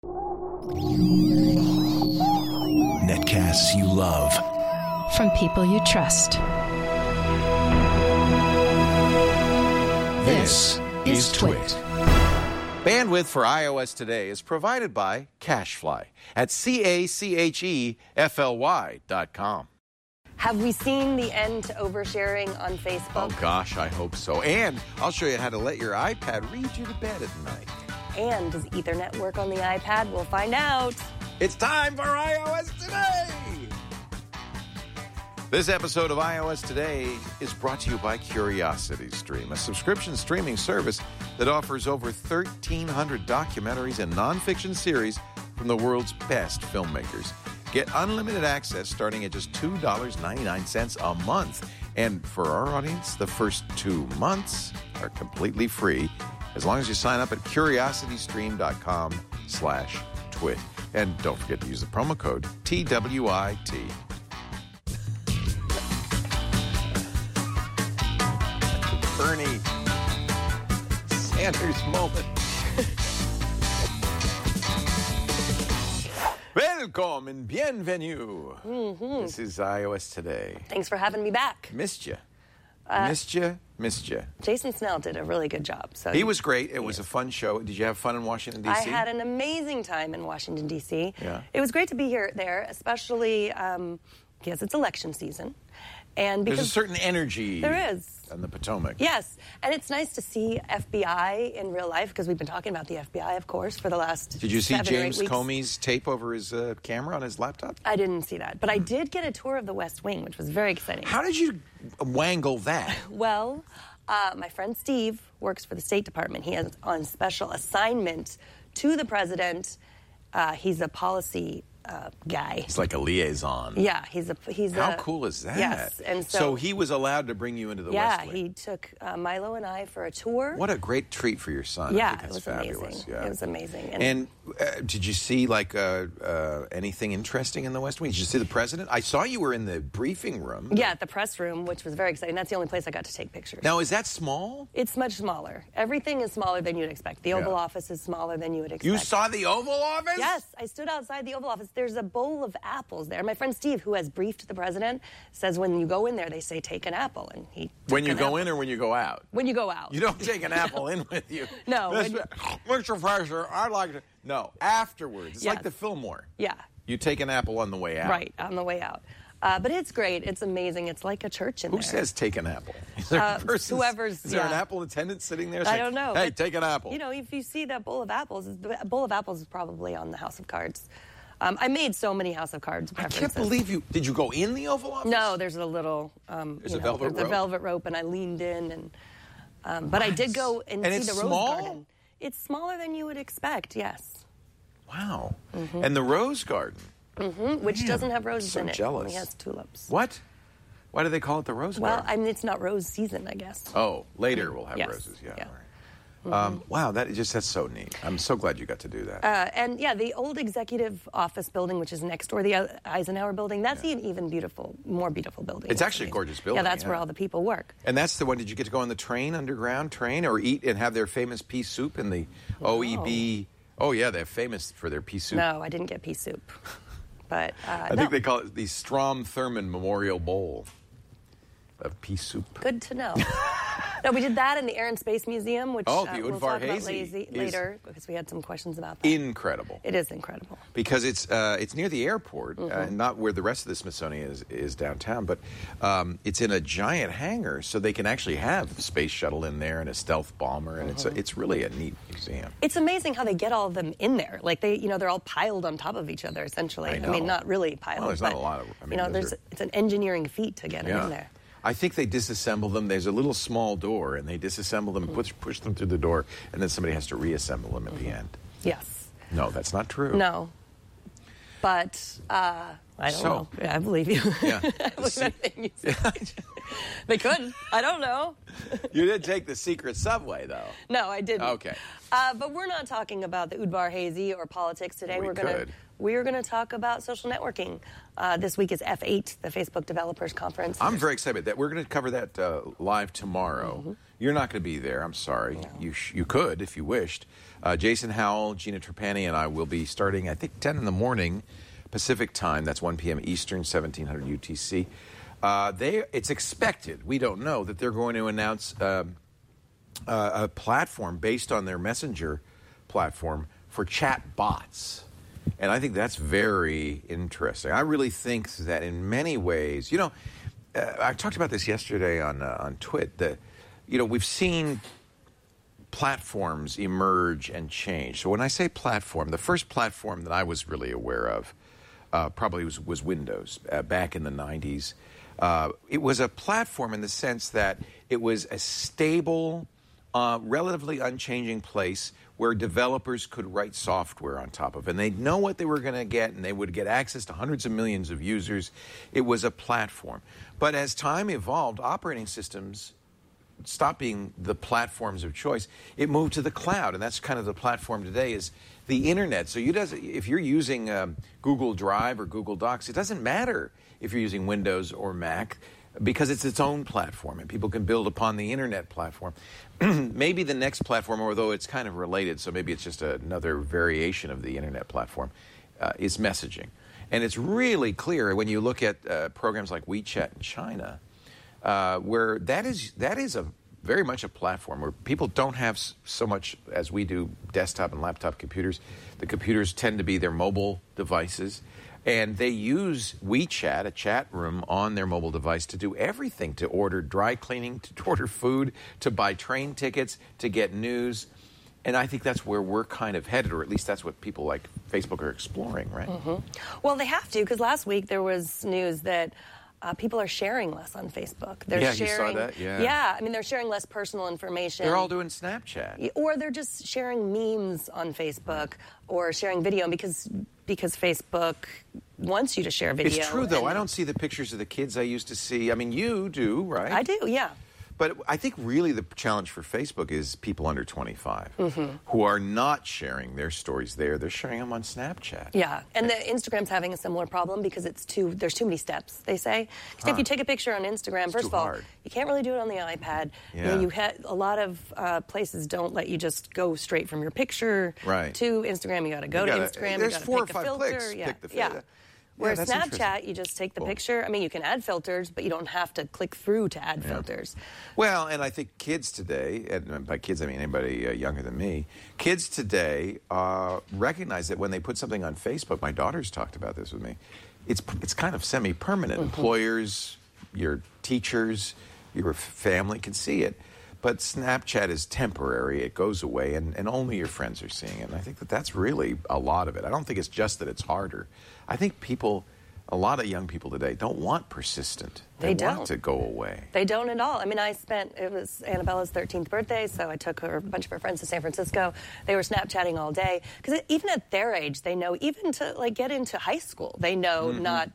Netcasts you love. From people you trust. This is Twit. Bandwidth for iOS today is provided by CacheFly at CACHEFLY.com. Have we seen the end to oversharing on Facebook? Oh gosh, I hope so. And I'll show you how to let your iPad read you to bed at night. And does Ethernet work on the iPad? We'll find out. It's time for iOS Today! This episode of iOS Today is brought to you by CuriosityStream, a subscription streaming service that offers over 1,300 documentaries and nonfiction series from the world's best filmmakers. Get unlimited access starting at just $2.99 a month. And for our audience, the first 2 months are completely free as long as you sign up at curiositystream.com/twit. And don't forget to use the promo code TWIT. Bernie Sanders moment. Welcome and bienvenue. This is iOS Today. Thanks for having me back. Missed you. Missed you. Jason Snell did a really good job. So he was great. It was a fun show. Did you have fun in Washington, D.C.? I had an amazing time in Washington, D.C. Yeah. It was great to be there, especially because it's election season. And because there's a certain energy. There is. On the Potomac. Yes. And it's nice to see FBI in real life, because we've been talking about the FBI, of course, for the last 7 or 8 weeks. Did you see James Comey's tape over his camera on his laptop? I didn't see that. But I did get a tour of the West Wing, which was very exciting. How did you wangle that? Well, my friend Steve works for the State Department. He is on special assignment to the president. He's a policy guy. He's like a liaison. Yeah, he's How cool is that? Yes, and so he was allowed to bring you into the West Wing. Yeah, he took Milo and I for a tour. What a great treat for your son. Yeah, I think that's it was fabulous. amazing. Yeah. It was amazing. And did you see anything interesting in the West Wing? Did you see the president? I saw you were in the briefing room. Yeah, at the press room, which was very exciting. That's the only place I got to take pictures. Now, is that small? It's much smaller. Everything is smaller than you'd expect. The Oval Office is smaller than you would expect. You saw the Oval Office? Yes, I stood outside the Oval Office. There's a bowl of apples there. My friend Steve, who has briefed the president, says when you go in there, they say take an apple, and he. When you go in or when you go out? When you go out. You don't take an apple in with you. No. Mr. President, I'd like to. No, afterwards. It's like the Fillmore. Yeah. You take an apple on the way out. Right, on the way out. But it's great. It's amazing. It's like a church in there. Who says take an apple? Is there a person? Whoever's. Is there an apple attendant sitting there I saying, don't know. hey, but, take an apple? You know, if you see that bowl of apples, the bowl of apples is probably on the House of Cards. I made so many House of Cards references. I can't believe you. Did you go in the Oval Office? No, there's a little. There's a velvet rope. a velvet rope, and I leaned in, and but I did go and see the Rose Garden. It's smaller than you would expect. Yes. Wow. And the Rose Garden. Which doesn't have roses in it. Jealous. It only has tulips. What? Why do they call it the Rose Garden? Well, I mean, it's not rose season, I guess. Oh, later we'll have Yes. roses. Yeah. Yeah. All right. Wow, that's so neat. I'm so glad you got to do that. And yeah, the old executive office building, which is next door, the Eisenhower building, that's an even more beautiful building. It's actually a gorgeous building. Yeah, that's where all the people work. And that's the one. Did you get to go on the train, underground train, or eat and have their famous pea soup in the OEB? Oh yeah, they're famous for their pea soup. No, I didn't get pea soup. But I think they call it the Strom Thurmond Memorial Bowl of pea soup. Good to know. No, we did that in the Air and Space Museum, which the we'll Udvar talk about Hazy later because we had some questions about that. Incredible. It is incredible. Because it's near the airport, not where the rest of the Smithsonian is downtown, but it's in a giant hangar, so they can actually have the space shuttle in there and a stealth bomber, and it's really a neat museum. It's amazing how they get all of them in there. Like they're all piled on top of each other, essentially. I know. mean, not really piled. Well, there's not a lot of. I mean, it's an engineering feat to get them in there. I think they disassemble them. There's a little small door, and they disassemble them, push them through the door, and then somebody has to reassemble them at the end. Yes. No, that's not true. No. But I don't know. I believe you. Yeah. I believe everything you say. They could. I don't know. You did take the secret subway, though. No, I didn't. Okay. But we're not talking about the Udvar Hazy or politics today. We're going to talk about social networking. This week is F8, the Facebook Developers Conference. I'm very excited that we're going to cover that live tomorrow. Mm-hmm. You're not going to be there. I'm sorry. No. You could if you wished. Jason Howell, Gina Trapani, and I will be starting, I think, 10 in the morning Pacific time. That's 1 p.m. Eastern, 1700 UTC. It's expected, we don't know, that they're going to announce a platform based on their Messenger platform for chat bots. And I think that's very interesting. I really think that in many ways, I talked about this yesterday on Twit, that, we've seen platforms emerge and change. So when I say platform, the first platform that I was really aware of probably was Windows back in the 90s. It was a platform in the sense that it was a stable, relatively unchanging place where developers could write software on top of. And they'd know what they were going to get, and they would get access to hundreds of millions of users. It was a platform. But as time evolved, operating systems stopped being the platforms of choice. It moved to the cloud, and that's kind of the platform today is the Internet. So if you're using Google Drive or Google Docs, it doesn't matter if you're using Windows or Mac, because it's its own platform, and people can build upon the Internet platform. Maybe the next platform, although it's kind of related, so maybe it's just another variation of the Internet platform, is messaging. And it's really clear when you look at programs like WeChat in China, where that is very much a platform where people don't have so much as we do desktop and laptop computers. The computers tend to be their mobile devices. And they use WeChat, a chat room, on their mobile device to do everything, to order dry cleaning, to order food, to buy train tickets, to get news. And I think that's where we're kind of headed, or at least that's what people like Facebook are exploring, right? Mm-hmm. Well, they have to, because last week there was news that people are sharing less on Facebook. You saw that? Yeah. Yeah, I mean, they're sharing less personal information. They're all doing Snapchat. Or they're just sharing memes on Facebook or sharing video because Facebook wants you to share video. It's true, though. I don't see the pictures of the kids I used to see. I mean, you do, right? I do, yeah. But I think really the challenge for Facebook is people under 25 who are not sharing their stories there. They're sharing them on Snapchat. Yeah, and the Instagram's having a similar problem because there's too many steps, they say. Because if you take a picture on Instagram, first of all, you can't really do it on the iPad. Yeah. A lot of places don't let you just go straight from your picture to Instagram. You got to go to Instagram. There's you got to 4 or pick 5 a filter. clicks. Yeah. Pick the filter. Yeah. Whereas Snapchat, you just take the picture. I mean, you can add filters, but you don't have to click through to add filters. Well, and I think kids today, and by kids I mean anybody younger than me, kids today recognize that when they put something on Facebook, my daughter's talked about this with me, it's kind of semi-permanent. Employers, your teachers, your family can see it. But Snapchat is temporary. It goes away, and only your friends are seeing it. And I think that's really a lot of it. I don't think it's just that it's harder. I think a lot of young people today don't want persistent. They don't want it to go away. They don't at all. I mean, it was Annabella's 13th birthday, so I took a bunch of her friends to San Francisco. They were Snapchatting all day. Because even at their age, they know, even to get into high school, they know not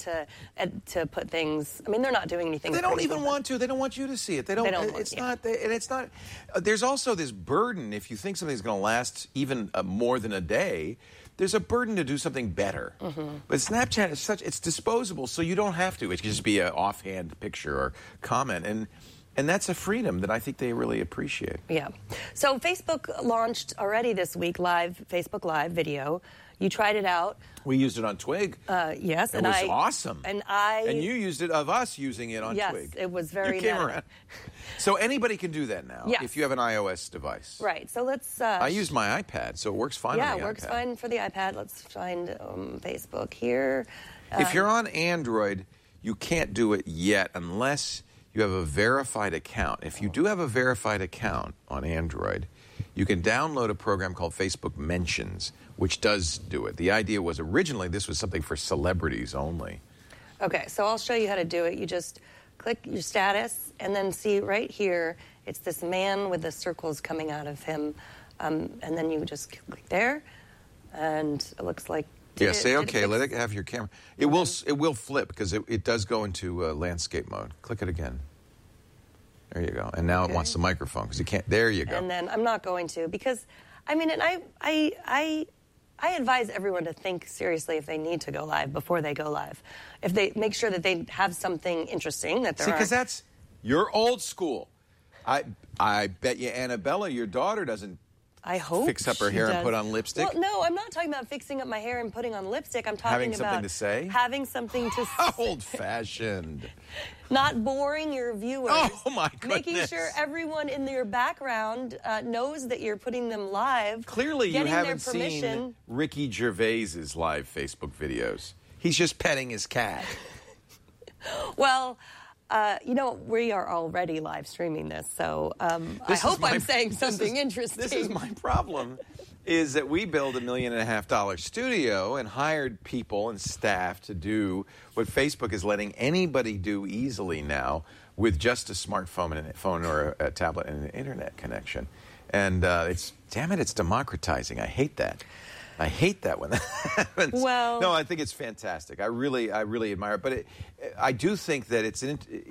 to put things, I mean, they're not doing anything. They don't even want to. They don't want you to see it. It's not. There's also this burden, if you think something's going to last even more than a day, there's a burden to do something better. But Snapchat is it's disposable, so you don't have to. It can just be an offhand picture or comment. And that's a freedom that I think they really appreciate. Yeah. So Facebook launched already this week Facebook Live video. You tried it out. We used it on Twig. Yes. It was awesome. And you used it of us using it on Twig. Yes, it was very You came around. So anybody can do that now if you have an iOS device. Right. So let's... I use my iPad, so it works fine on the iPad. Yeah, it works fine for the iPad. Let's find Facebook here. If you're on Android, you can't do it yet unless you have a verified account. If you do have a verified account on Android, you can download a program called Facebook Mentions, which does do it. The idea was originally this was something for celebrities only. Okay, so I'll show you how to do it. You just click your status and then see right here, it's this man with the circles coming out of him. And then you just click there, and it looks like... Say okay, let it have your camera. It will flip because it does go into landscape mode. Click it again. There you go. And now it wants the microphone because you can't. There you go. And then I'm not going to because, I mean, and I advise everyone to think seriously if they need to go live before they go live. If they make sure that they have something interesting that they're. See, because you're old school. I bet you Annabella, your daughter, doesn't. I hope fix up her hair and put on lipstick. Well, no, I'm not talking about fixing up my hair and putting on lipstick. I'm talking having about something to say. Having something to say. Old-fashioned. Not boring your viewers. Oh my goodness! Making sure everyone in your background knows that you're putting them live. Clearly, you haven't seen Ricky Gervais's live Facebook videos. He's just petting his cat. Well. We are already live streaming this, so I hope I'm saying something interesting. This is my problem, is that we built $1.5 million studio and hired people and staff to do what Facebook is letting anybody do easily now with just a smartphone and a phone or a tablet and an internet connection. And it's democratizing. I hate that. I hate that when that happens. Well, no, I think it's fantastic. I really admire it. But I do think that it's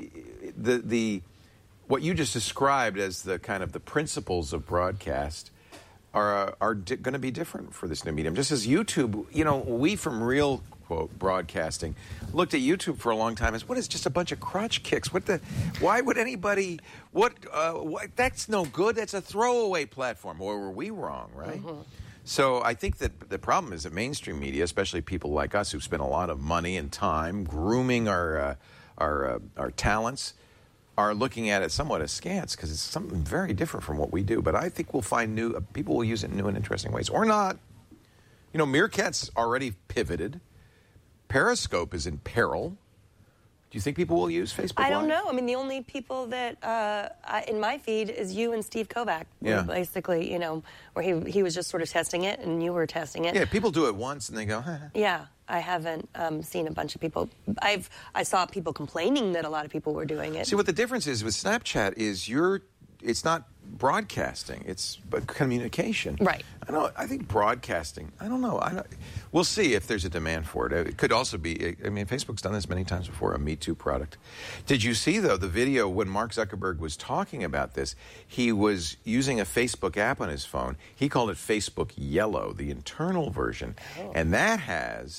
what you just described as the kind of the principles of broadcast are going to be different for this new medium. Just as YouTube, we from real quote broadcasting looked at YouTube for a long time as what is just a bunch of crotch kicks. Why would anybody? That's no good. That's a throwaway platform. Or were we wrong? Right. Mm-hmm. So I think that the problem is that mainstream media, especially people like us who spend a lot of money and time grooming our talents, are looking at it somewhat askance because it's something very different from what we do. But I think we'll find people will use it in new and interesting ways, or not. Meerkat's already pivoted. Periscope is in peril. Do you think people will use Facebook Live? I don't know. I mean, the only people that in my feed is you and Steve Kovac. Yeah. Basically, where he was just sort of testing it and you were testing it. Yeah, people do it once and they go, Yeah, I haven't seen a bunch of people. I saw people complaining that a lot of people were doing it. See, what the difference is with Snapchat is it's not broadcasting, it's communication. Right. I think broadcasting, I don't know. We'll see if there's a demand for it. It could also be, Facebook's done this many times before, a Me Too product. Did you see, though, the video when Mark Zuckerberg was talking about this? He was using a Facebook app on his phone. He called it Facebook Yellow, the internal version. Oh. And that had,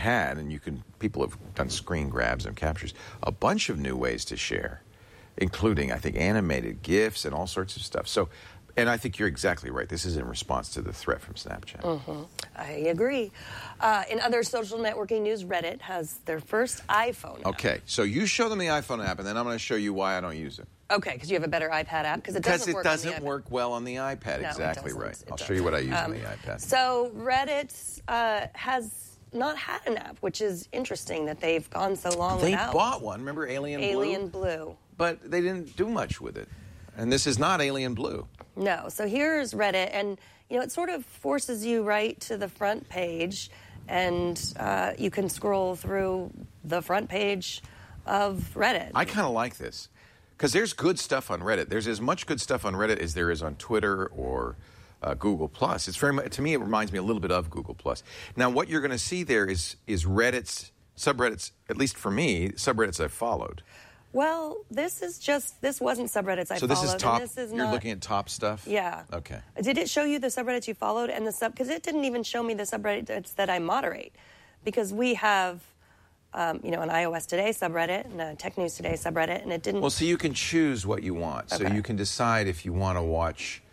and people have done screen grabs and captures, a bunch of new ways to share, including, I think, animated GIFs and all sorts of stuff. So, and I think you're exactly right. This is in response to the threat from Snapchat. Mm-hmm. I agree. In other social networking news, Reddit has their first iPhone app. Okay, so you show them the iPhone app, and then I'm going to show you why I don't use it. Okay, because you have a better iPad app? Because it doesn't work well on the iPad. No, exactly right. I'll show you what I use on the iPad. So Reddit has not had an app, which is interesting that they've gone so long without. They bought one. Remember Alien Blue? Alien Blue. But they didn't do much with it. And this is not Alien Blue. No. So here's Reddit. And, it sort of forces you right to the front page. And you can scroll through the front page of Reddit. I kind of like this. Because there's good stuff on Reddit. There's as much good stuff on Reddit as there is on Twitter or Google+. It's to me, it reminds me a little bit of Google+. Now, what you're going to see there is Reddit's subreddits, at least for me, subreddits I've followed. Well, this wasn't subreddits I followed. So this is top, you're looking at top stuff? Yeah. Okay. Did it show you the subreddits you followed and because it didn't even show me the subreddits that I moderate. Because we have, an iOS Today subreddit and a Tech News Today subreddit, and it didn't. Well, so you can choose what you want. Okay. So you can decide if you want to watch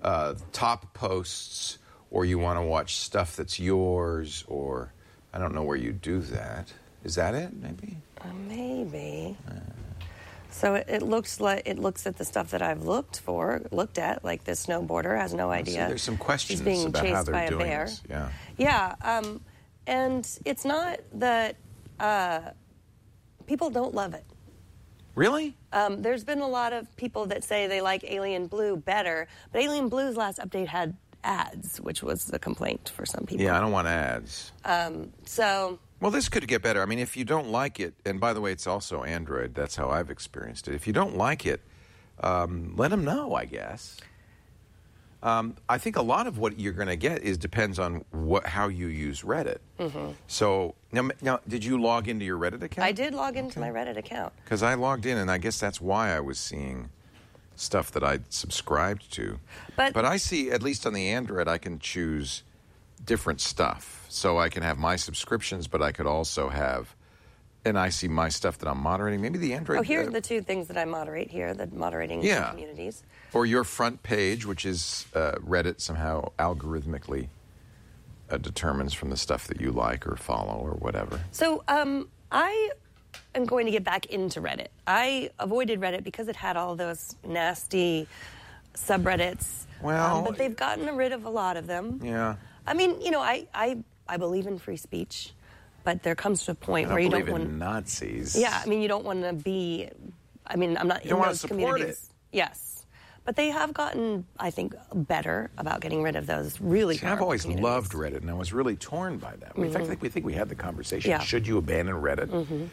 top posts or you want to watch stuff that's yours, or I don't know where you do that. Is that it, maybe? Maybe. So it looks at the stuff that I've looked at, like this snowboarder has no idea. So there's some questions being about chased how they're by a doing bear. this. Yeah. Yeah, and it's not that people don't love it. Really? There's been a lot of people that say they like Alien Blue better, but Alien Blue's last update had ads, which was a complaint for some people. Yeah, I don't want ads. Well, this could get better. I mean, if you don't like it, and by the way, it's also Android. That's how I've experienced it. If you don't like it, let them know, I guess. I think a lot of what you're going to get depends on how you use Reddit. Mm-hmm. So, now, did you log into your Reddit account? I did log into my Reddit account. Because I logged in, and I guess that's why I was seeing stuff that I subscribed to. But I see, at least on the Android, I can choose different stuff. So I can have my subscriptions, but I could also have, and I see my stuff that I'm moderating. Maybe the Android. Oh, here are the two things that I moderate here, the moderating communities. Or your front page, which is Reddit somehow algorithmically determines from the stuff that you like or follow or whatever. So I am going to get back into Reddit. I avoided Reddit because it had all those nasty subreddits. Well, but they've gotten rid of a lot of them. Yeah. I mean, you know, I believe in free speech, but there comes to a point where you don't want Nazis. Yeah, I mean, you don't want to be. I mean, I'm not you don't in want those to support communities. it. Yes. But they have gotten, I think, better about getting rid of those really See, I've always loved Reddit, and I was really torn by that. In fact, we think we had the conversation. Yeah. Should you abandon Reddit?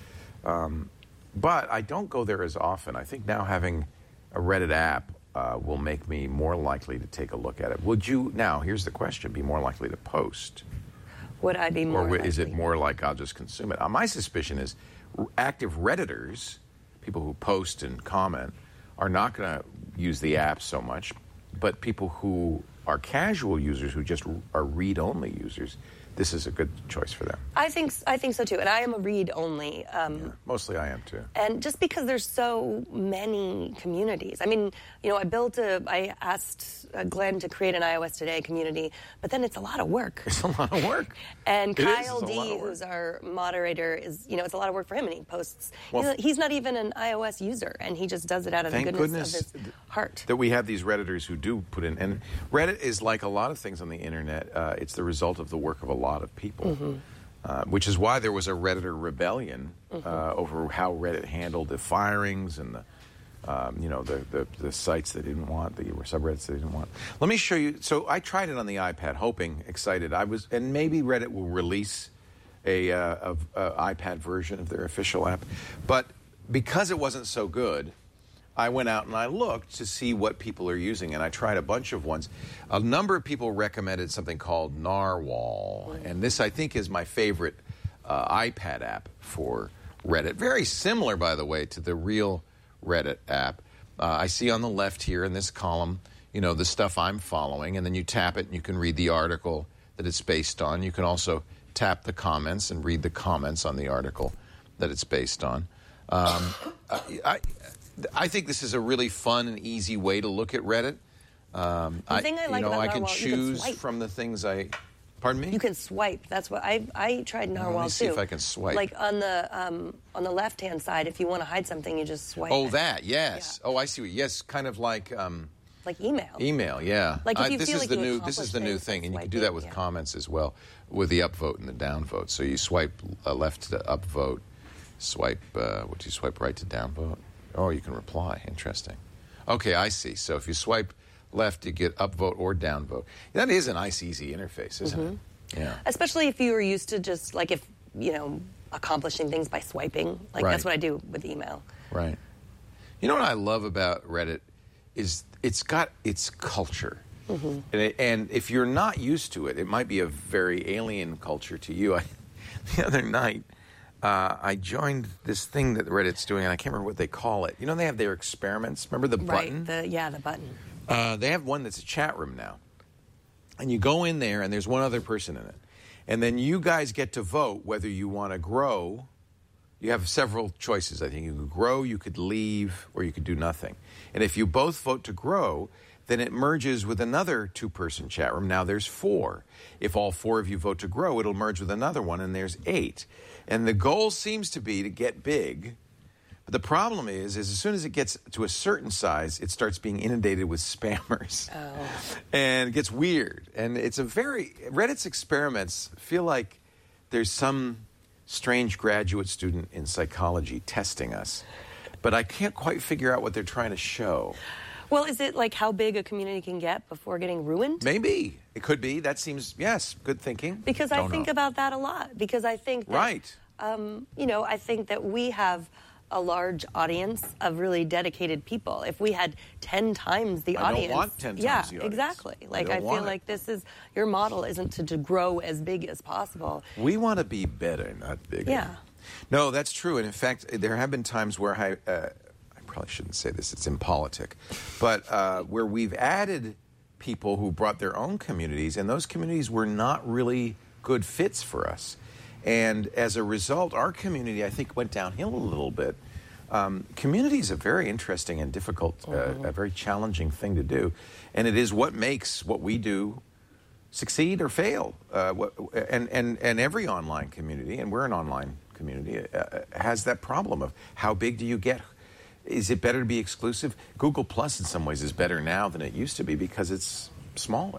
But I don't go there as often. I think now having a Reddit app will make me more likely to take a look at it. Would you, now, here's the question, be more likely to post? Would I be more Or is it likely? more like I'll just consume it? My suspicion is active Redditors, people who post and comment, are not going to use the app so much, but people who are casual users who just are read-only users, this is a good choice for them. I think so too, and I am a read-only. Mostly I am too. And just because there's so many communities. I mean, you know, I asked Glenn to create an iOS Today community, but then it's a lot of work. It's a lot of work. And It is, Kyle it's a lot D, of work. who's our moderator, is, you know, it's a lot of work for him, and he posts. Well, he's not even an iOS user, and he just does it out of the Thank goodness of his heart. that we have these Redditors who do put in. And Reddit is like a lot of things on the internet. It's the result of the work of a lot of people, which is why there was a Redditor rebellion over how Reddit handled the firings and the sites they didn't want, the subreddits they didn't want. Let me show you. So I tried it on the iPad, hoping, excited. And maybe Reddit will release a iPad version of their official app. But because it wasn't so good, I went out and I looked to see what people are using, and I tried a bunch of ones. A number of people recommended something called Narwhal, and this, I think, is my favorite iPad app for Reddit. Very similar, by the way, to the real Reddit app. I see on the left here in this column, you know, the stuff I'm following, and then you tap it and you can read the article that it's based on. You can also tap the comments and read the comments on the article that it's based on. I think this is a really fun and easy way to look at Reddit. The thing I like about I can Narwhal, you can choose swipe. from the things I. Pardon me? You can swipe. That's what I tried Narwhal too. Let me see if I can swipe. Like on the left-hand side, if you want to hide something, you just swipe. Oh, it. that, yes. Yeah. Oh, I see. Yes, kind of like Like email. email. Yeah. Like if you this feel is like the you new. This is the new accomplished thing, things and you by can do that swiping, with yeah. comments as well, with the upvote and the downvote. So you swipe left to upvote, swipe. Would you swipe right to downvote? Oh, you can reply. Interesting. Okay, I see. So if you swipe left, you get upvote or downvote. That is a nice, easy interface, isn't it? Yeah. Especially if you were used to just like accomplishing things by swiping. Like Right. that's what I do with email. Right. You know what I love about Reddit is it's got its culture. And if you're not used to it, it might be a very alien culture to you. The other night, I joined this thing that Reddit's doing, and I can't remember what they call it. You know, they have their experiments. Remember the button? Right. The button. They have one that's a chat room now. And you go in there, and there's one other person in it. And then you guys get to vote whether you want to grow. You have several choices, I think. You could grow, you could leave, or you could do nothing. And if you both vote to grow, then it merges with another two-person chat room. Now there's 4. If all 4 of you vote to grow, it'll merge with another one, and there's 8. And the goal seems to be to get big. But the problem is as soon as it gets to a certain size, it starts being inundated with spammers. Oh. And it gets weird. And it's Reddit's experiments feel like there's some strange graduate student in psychology testing us. But I can't quite figure out what they're trying to show. Well, is it like how big a community can get before getting ruined? Maybe. It could be. That seems, yes, good thinking. Because I Don't think know. about that a lot. Because I think that, Right. I think that we have a large audience of really dedicated people. If we had 10 times the I don't audience. want 10 times yeah, the audience. exactly. Like don't I feel want it. like your model isn't to grow as big as possible. We want to be better, not bigger. Yeah. No, that's true. And in fact, there have been times where I probably shouldn't say this, it's impolitic, but where we've added people who brought their own communities, and those communities were not really good fits for us. And as a result, our community, I think, went downhill a little bit. Community is a very interesting and difficult, a very challenging thing to do. And it is what makes what we do succeed or fail. And every online community, and we're an online community, has that problem of how big do you get? Is it better to be exclusive? Google Plus in some ways is better now than it used to be because it's smaller.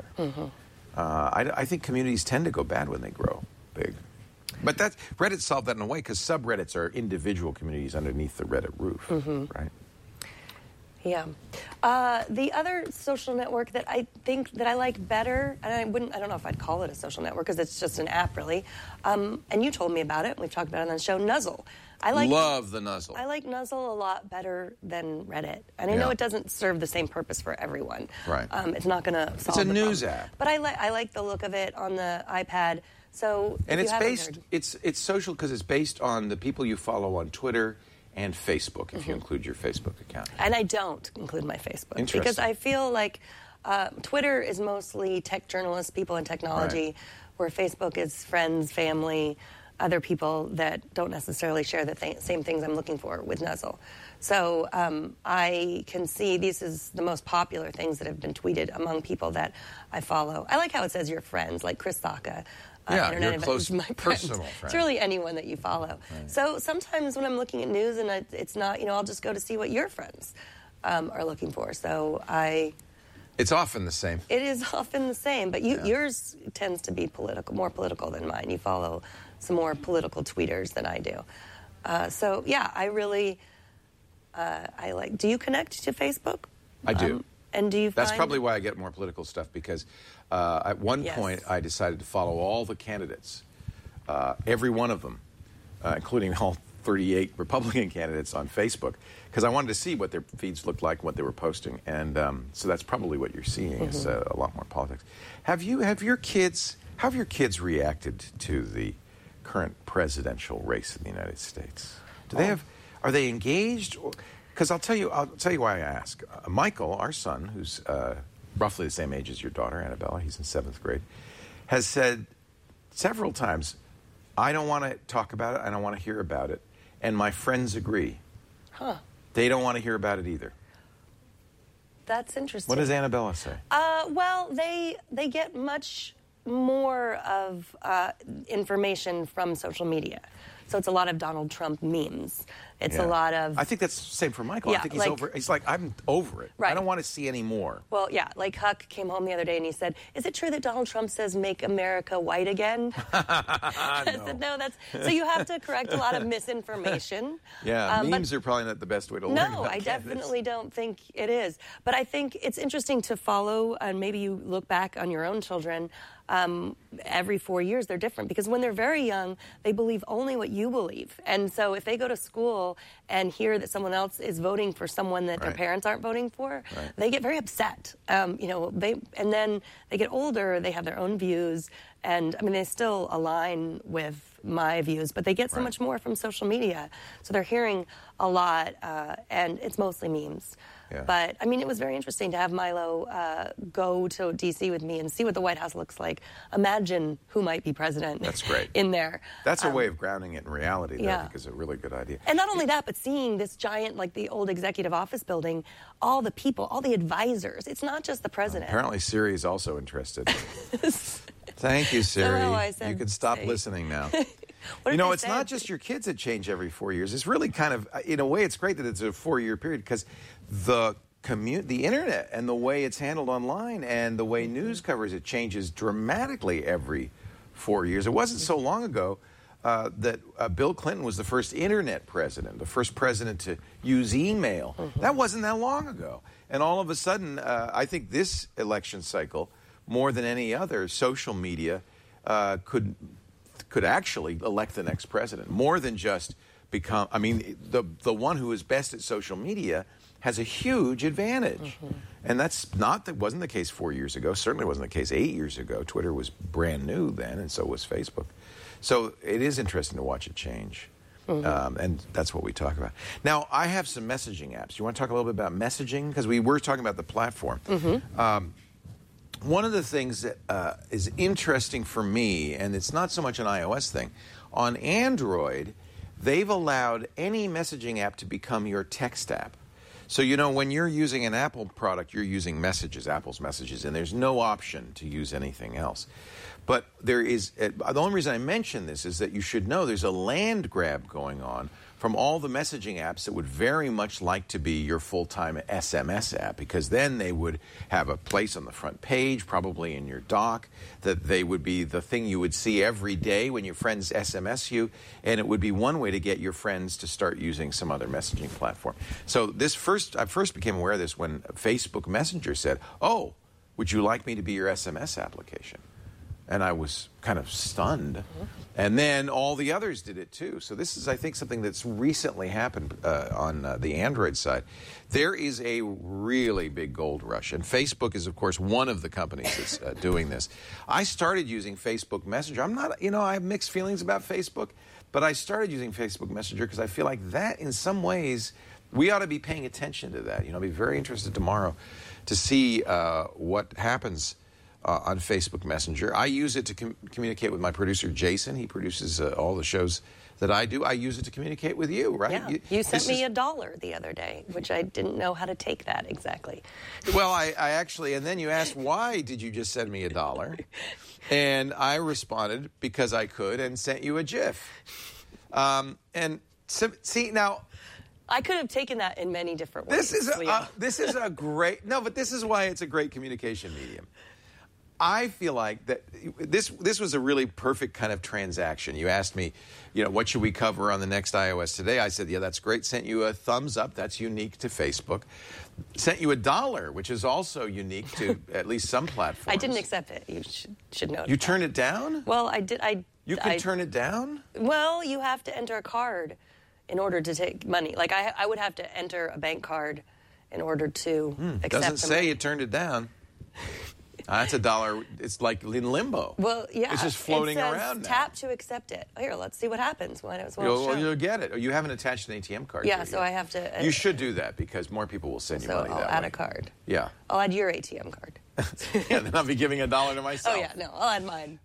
I think communities tend to go bad when they grow big. But Reddit solved that in a way because subreddits are individual communities underneath the Reddit roof, right? Yeah. The other social network that I think that I like better, and I don't know if I'd call it a social network because it's just an app, really. And you told me about it, and we've talked about it on the show, Nuzzle. Love the Nuzzle. I like Nuzzle a lot better than Reddit. And I know it doesn't serve the same purpose for everyone. Right. It's not going to solve It's a the news problem. app. But I like the look of it on the iPad. So and it's social because it's based on the people you follow on Twitter and Facebook, if you include your Facebook account. And I don't include my Facebook. Interesting. Because I feel like Twitter is mostly tech journalists, people in technology, where Facebook is friends, family, other people that don't necessarily share the same things I'm looking for with Nuzzle. So I can see these is the most popular things that have been tweeted among people that I follow. I like how it says your friends, like Chris Sacca. Internet your close my personal friend. It's really anyone that you follow. Right. So sometimes when I'm looking at news and it's not, I'll just go to see what your friends are looking for. So It's often the same. It is often the same, but yours tends to be more political than mine. You follow some more political tweeters than I do. I really, I like. Do you connect to Facebook? I do. And do you That's probably why I get more political stuff, because at one point I decided to follow all the candidates, every one of them, including all 38 Republican candidates on Facebook, because I wanted to see what their feeds looked like, what they were posting. And so that's probably what you're seeing is a lot more politics. Have your kids reacted to the current presidential race in the United States? Are they engaged? Because I'll tell you why I ask. Michael, our son, who's roughly the same age as your daughter, Annabella, he's in 7th grade, has said several times, I don't want to talk about it, I don't want to hear about it, and my friends agree. They don't want to hear about it either. That's interesting. What does Annabella say? Well, they get much more of information from social media. So it's a lot of Donald Trump memes. It's a lot of... I think that's the same for Michael. I think he's over... He's like, I'm over it. Right. I don't want to see any more. Well, like Huck came home the other day and he said, is it true that Donald Trump says, make America white again? I said, no, that's... So you have to correct a lot of misinformation. Memes are probably not the best way to learn about No, I definitely don't think it is. But I think it's interesting to follow, and maybe you look back on your own children. Every 4 years they're different, because when they're very young, they believe only what you believe. And so if they go to school and hear that someone else is voting for someone that their parents aren't voting for, they get very upset. And then they get older, they have their own views, and I mean they still align with my views, but they get so much more from social media. So they're hearing a lot, and it's mostly memes. Yeah. But, I mean, it was very interesting to have Milo go to D.C. with me and see what the White House looks like. Imagine who might be president. That's great. In there. That's a way of grounding it in reality that I think is a really good idea. And not only that, but seeing this giant, like the old executive office building, all the people, all the advisors. It's not just the president. Apparently Siri is also interested. Thank you, Siri. You can stop listening now. It's not just your kids that change every 4 years. It's really kind of, in a way, it's great that it's a 4-year period, because the internet and the way it's handled online and the way news covers it changes dramatically every 4 years. It wasn't so long ago that Bill Clinton was the first internet president, the first president to use email. That wasn't that long ago. And all of a sudden, I think this election cycle, more than any other, social media could actually elect the next president, more than just become... I mean, the one who is best at social media has a huge advantage. And that wasn't the case 4 years ago, certainly wasn't the case 8 years ago. Twitter was brand new then, and so was Facebook. So it is interesting to watch it change. And that's what we talk about. Now, I have some messaging apps. You want to talk a little bit about messaging? Because we were talking about the platform. One of the things that is interesting for me, and it's not so much an iOS thing, on Android, they've allowed any messaging app to become your text app. So, you know, when you're using an Apple product, you're using Messages, Apple's Messages, and there's no option to use anything else. But there is, the only reason I mention this is that you should know there's a land grab going on from all the messaging apps that would very much like to be your full-time SMS app, because then they would have a place on the front page, probably in your dock, that they would be the thing you would see every day when your friends SMS you, and it would be one way to get your friends to start using some other messaging platform. So I first became aware of this when Facebook Messenger said, "Oh, would you like me to be your SMS application?" And I was kind of stunned. And then all the others did it too. So this is, I think, something that's recently happened on the Android side. There is a really big gold rush. And Facebook is, of course, one of the companies that's doing this. I started using Facebook Messenger. I have mixed feelings about Facebook, but I started using Facebook Messenger because I feel like that, in some ways, we ought to be paying attention to that. I'll be very interested tomorrow to see what happens on Facebook Messenger. I use it to communicate with my producer, Jason. He produces all the shows that I do. I use it to communicate with you, right? Yeah. You sent me $1 the other day, which I didn't know how to take that exactly. Well, I actually, and then you asked, why did you just send me $1? And I responded, because I could, and sent you a GIF. And see, now, I could have taken that in many different ways. This is a great, no, but this is why it's a great communication medium. I feel like that this was a really perfect kind of transaction. You asked me, what should we cover on the next iOS Today? I said, yeah, that's great. Sent you a thumbs up. That's unique to Facebook. Sent you $1, which is also unique to at least some platforms. I didn't accept it. You should know. You turned it down? Well, I did. You can turn it down? Well, you have to enter a card in order to take money. Like, I would have to enter a bank card in order to accept the money. Doesn't say you turned it down. That's $1. It's like in limbo. Well, yeah. It's just floating around now. Tap to accept it. Here, let's see what happens. You'll get it. You haven't attached an ATM card. Yeah, so I have to. You should do that because more people will send you money that way. So I'll add a card. Yeah. I'll add your ATM card. Yeah, then I'll be giving $1 to myself. Oh, yeah. No, I'll add mine.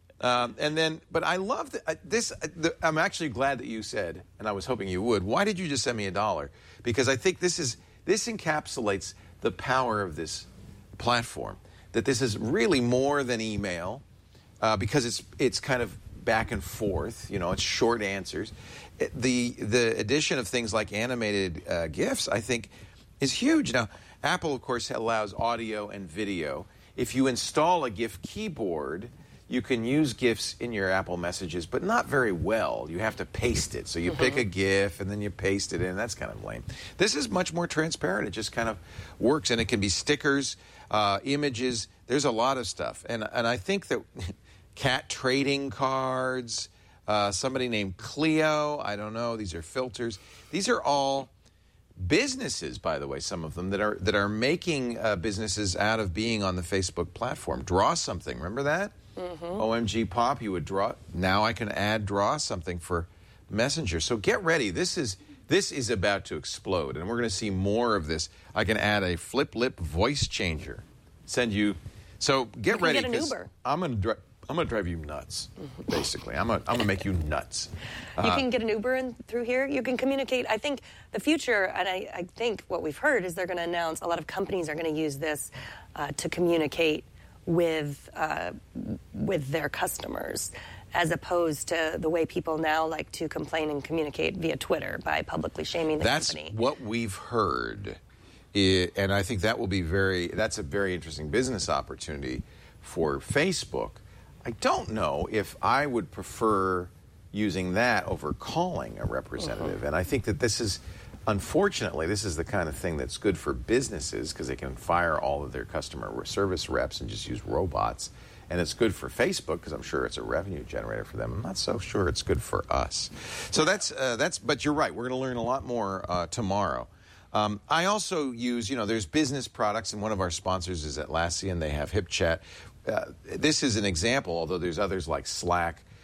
But I love this. I'm actually glad that you said, and I was hoping you would, why did you just send me $1? Because I think this encapsulates the power of this platform. That this is really more than email, because it's kind of back and forth. It's short answers. The addition of things like animated GIFs, I think, is huge. Now, Apple, of course, allows audio and video. If you install a GIF keyboard, you can use GIFs in your Apple Messages, but not very well. You have to paste it. So you pick a GIF and then you paste it in. That's kind of lame. This is much more transparent. It just kind of works, and it can be stickers, images. There's a lot of stuff. And I think that cat trading cards, somebody named Cleo, I don't know, these are filters. These are all businesses, by the way, some of them, that are making businesses out of being on the Facebook platform. Draw Something, remember that? OMG Pop, you would draw. Now I can draw something for Messenger. So get ready. This is about to explode, and we're going to see more of this. I can add a flip lip voice changer. Send you. So get ready. You can get an Uber. I'm going to drive you nuts. Basically, I'm going to make you nuts. You can get an Uber in through here. You can communicate. I think the future, and I think what we've heard is they're going to announce a lot of companies are going to use this to communicate with their customers, as opposed to the way people now like to complain and communicate via Twitter by publicly shaming the company. That's what we've heard, and I think that will be that's a very interesting business opportunity for Facebook. I don't know if I would prefer using that over calling a representative, and I think that unfortunately, this is the kind of thing that's good for businesses because they can fire all of their customer service reps and just use robots. And it's good for Facebook because I'm sure it's a revenue generator for them. I'm not so sure it's good for us. So but you're right. We're going to learn a lot more tomorrow. I also use, there's business products, and one of our sponsors is Atlassian. They have HipChat. This is an example, although there's others like Slack.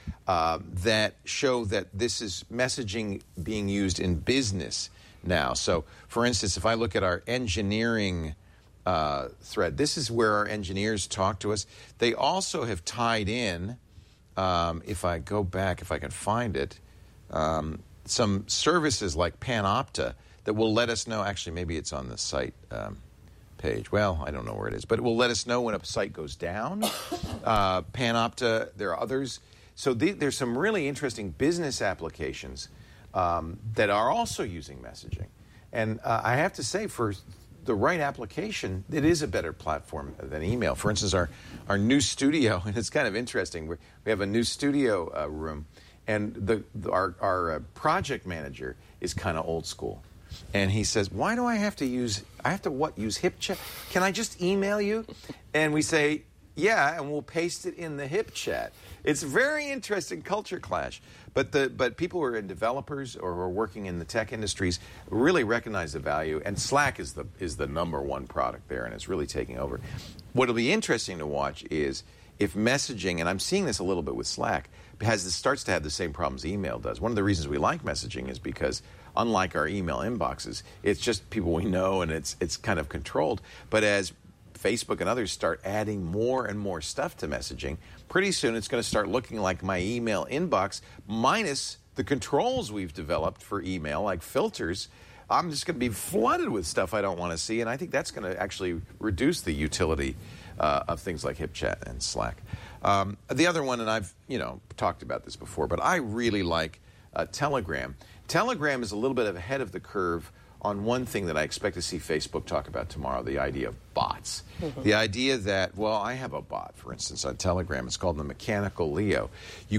that show that this is messaging being used in business now. So, for instance, if I look at our engineering thread, this is where our engineers talk to us. They also have tied in, if I go back, if I can find it, some services like Panopta that will let us know. Actually, maybe it's on the site page. Well, I don't know where it is, but it will let us know when a site goes down. Panopta, there are others. So there's some really interesting business applications that are also using messaging. And I have to say, for the right application, it is a better platform than email. For instance, our new studio, and it's kind of interesting, we have a new studio room, and our project manager is kind of old school. And he says, why do I have to use HipChat? Can I just email you? And we say, yeah, and we'll paste it in the HipChat. It's a very interesting culture clash. But people who are in developers or who are working in the tech industries really recognize the value. And Slack is the number one product there, and it's really taking over. What'll be interesting to watch is if messaging, and I'm seeing this a little bit with Slack, starts to have the same problems email does. One of the reasons we like messaging is because unlike our email inboxes, it's just people we know, and it's kind of controlled. But as Facebook and others start adding more and more stuff to messaging, pretty soon it's going to start looking like my email inbox minus the controls we've developed for email, like filters. I'm just going to be flooded with stuff I don't want to see, and I think that's going to actually reduce the utility of things like HipChat and Slack. The other one, and I've talked about this before, but I really like Telegram. Telegram is a little bit ahead of the curve on one thing that I expect to see Facebook talk about tomorrow, the idea of bots. The idea that, well, I have a bot, for instance, on Telegram. It's called the Mechanical Leo.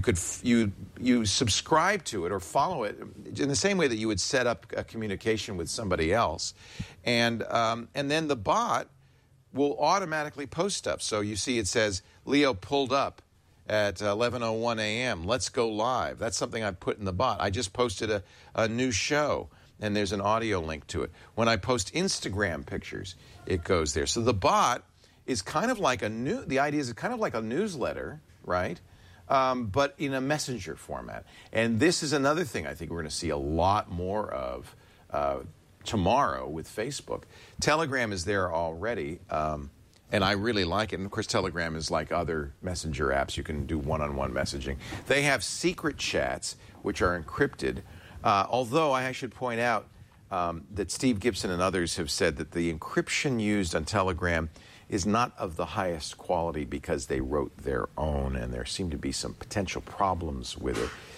You subscribe to it or follow it in the same way that you would set up a communication with somebody else. And then the bot will automatically post stuff. So you see it says, Leo pulled up at 11:01 a.m. Let's go live. That's something I put in the bot. I just posted a new show, and there's an audio link to it. When I post Instagram pictures, it goes there. So the bot is kind of like the idea is kind of like a newsletter, right? But in a messenger format. And this is another thing I think we're going to see a lot more of tomorrow with Facebook. Telegram is there already, and I really like it. And, of course, Telegram is like other messenger apps. You can do one-on-one messaging. They have secret chats, which are encrypted. Although I should point out that Steve Gibson and others have said that the encryption used on Telegram is not of the highest quality because they wrote their own, and there seem to be some potential problems with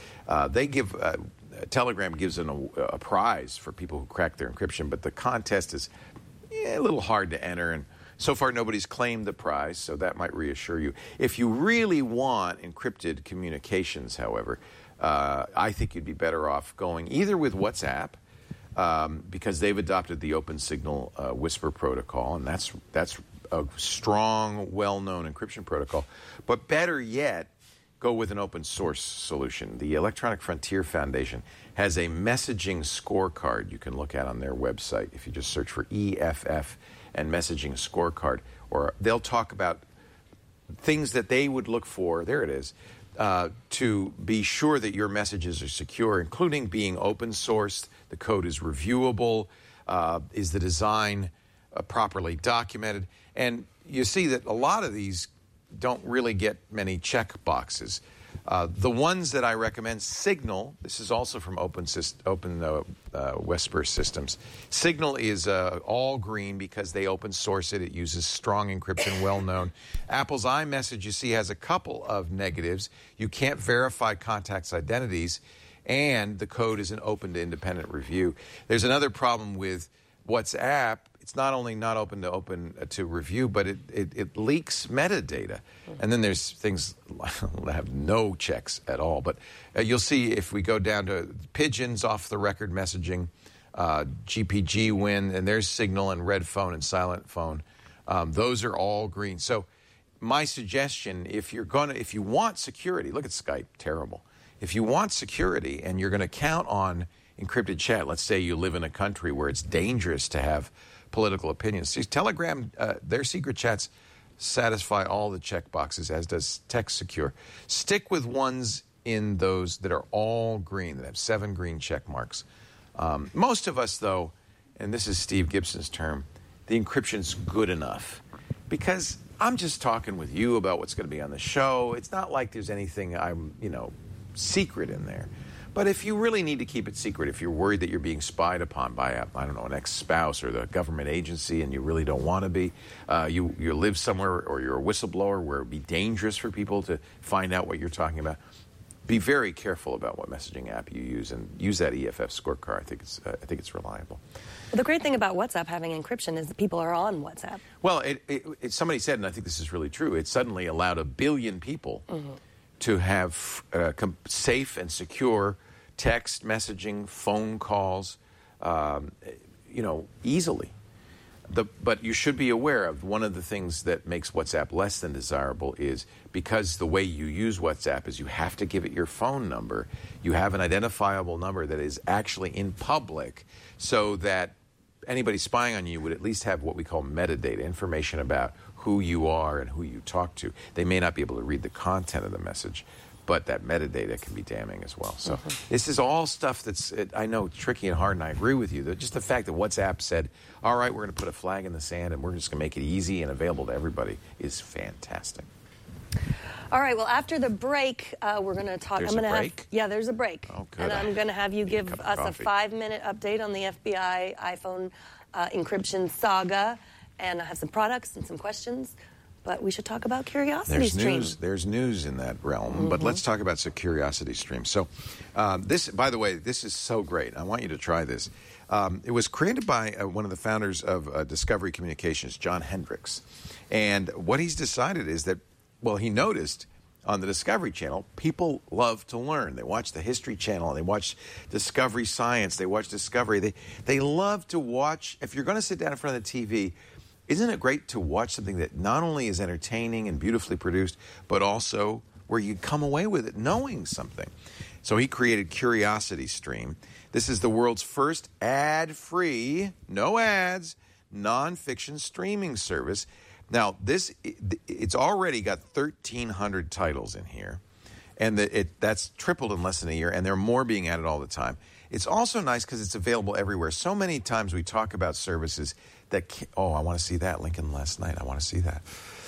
it. Telegram gives a prize for people who crack their encryption, but the contest is a little hard to enter, and so far nobody's claimed the prize, so that might reassure you. If you really want encrypted communications, however, I think you'd be better off going either with WhatsApp, because they've adopted the Open Signal Whisper protocol, and that's a strong, well-known encryption protocol. But better yet, go with an open source solution. The Electronic Frontier Foundation has a messaging scorecard you can look at on their website. If you just search for EFF and messaging scorecard, or they'll talk about things that they would look for, there it is, to be sure that your messages are secure, including being open sourced, the code is reviewable, is the design properly documented. And you see that a lot of these don't really get many check boxes. The ones that I recommend, Signal, this is also from Open Whisper Systems. Signal is all green because they open source it. It uses strong encryption, well known. Apple's iMessage, you see, has a couple of negatives. You can't verify contacts' identities, and the code isn't open to independent review. There's another problem with WhatsApp. It's not only not open to review, but it leaks metadata. And then there's things that have no checks at all. But you'll see if we go down to Pigeons, off-the-record messaging, GPG Win, and there's Signal and Red Phone and Silent Phone. Those are all green. So my suggestion, if you want security, look at Skype, terrible. If you want security and you're going to count on encrypted chat, let's say you live in a country where it's dangerous to have political opinions. See, Telegram, their secret chats satisfy all the check boxes, as does TextSecure. Stick with ones in those that are all green, that have 7 green check marks. Most of us, though, and this is Steve Gibson's term, the encryption's good enough. Because I'm just talking with you about what's going to be on the show. It's not like there's anything secret in there. But if you really need to keep it secret, if you're worried that you're being spied upon by an ex-spouse or the government agency and you really don't want to be, you live somewhere or you're a whistleblower where it would be dangerous for people to find out what you're talking about, be very careful about what messaging app you use and use that EFF scorecard. I think it's reliable. Well, the great thing about WhatsApp having encryption is that people are on WhatsApp. Well, somebody said, and I think this is really true, it suddenly allowed 1 billion people to have safe and secure text messaging, phone calls, easily. But you should be aware of one of the things that makes WhatsApp less than desirable is because the way you use WhatsApp is you have to give it your phone number. You have an identifiable number that is actually in public so that anybody spying on you would at least have what we call metadata, information about who you are and who you talk to. They may not be able to read the content of the message, but that metadata can be damning as well. So this is all stuff that's, I know, tricky and hard, and I agree with you. Just the fact that WhatsApp said, all right, we're going to put a flag in the sand and we're just going to make it easy and available to everybody is fantastic. All right, well, after the break, we're going to talk. There's a break? There's a break. Oh, good. And I'm going to have you give us a coffee. 5-minute update on the FBI iPhone encryption saga. And I have some products and some questions. But we should talk about CuriosityStream. There's news in that realm, but let's talk about CuriosityStream. So this, by the way, this is so great. I want you to try this. It was created by one of the founders of Discovery Communications, John Hendricks. And what he's decided is that, well, he noticed on the Discovery Channel, people love to learn. They watch the History Channel, they watch Discovery Science, they watch Discovery. They love to watch. If you're going to sit down in front of the TV, isn't it great to watch something that not only is entertaining and beautifully produced, but also where you come away with it knowing something? So he created CuriosityStream. This is the world's first ad-free, no ads, nonfiction streaming service. Now, it's already got 1,300 titles in here, and that's tripled in less than a year, and there are more being added all the time. It's also nice because it's available everywhere. So many times we talk about services that, I want to see that. Lincoln last night, I want to see that.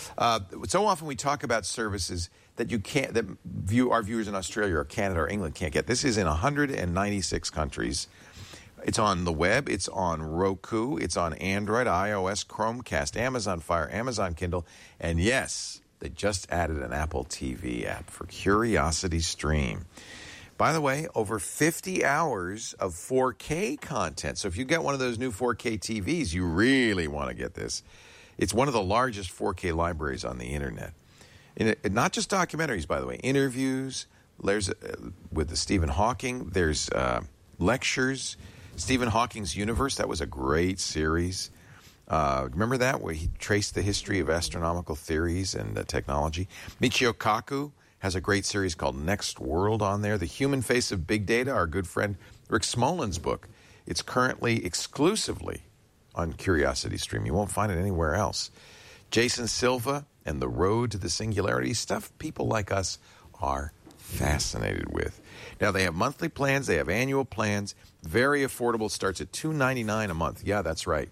So often we talk about services that you can't, that our viewers in Australia or Canada or England can't get. This is in 196 countries. It's on the web. It's on Roku. It's on Android, iOS, Chromecast, Amazon Fire, Amazon Kindle. And yes, they just added an Apple TV app for CuriosityStream. By the way, over 50 hours of 4K content. So if you get one of those new 4K TVs, you really want to get this. It's one of the largest 4K libraries on the internet. Not just documentaries, by the way. Interviews. There's with Stephen Hawking. There's lectures. Stephen Hawking's Universe. That was a great series. Remember that, where he traced the history of astronomical theories and technology? Michio Kaku has a great series called Next World on there. The Human Face of Big Data, our good friend Rick Smolin's book. It's currently exclusively on CuriosityStream. You won't find it anywhere else. Jason Silva and The Road to the Singularity, stuff people like us are fascinated with. Now, they have monthly plans. They have annual plans. Very affordable. Starts at $2.99 a month. Yeah, that's right.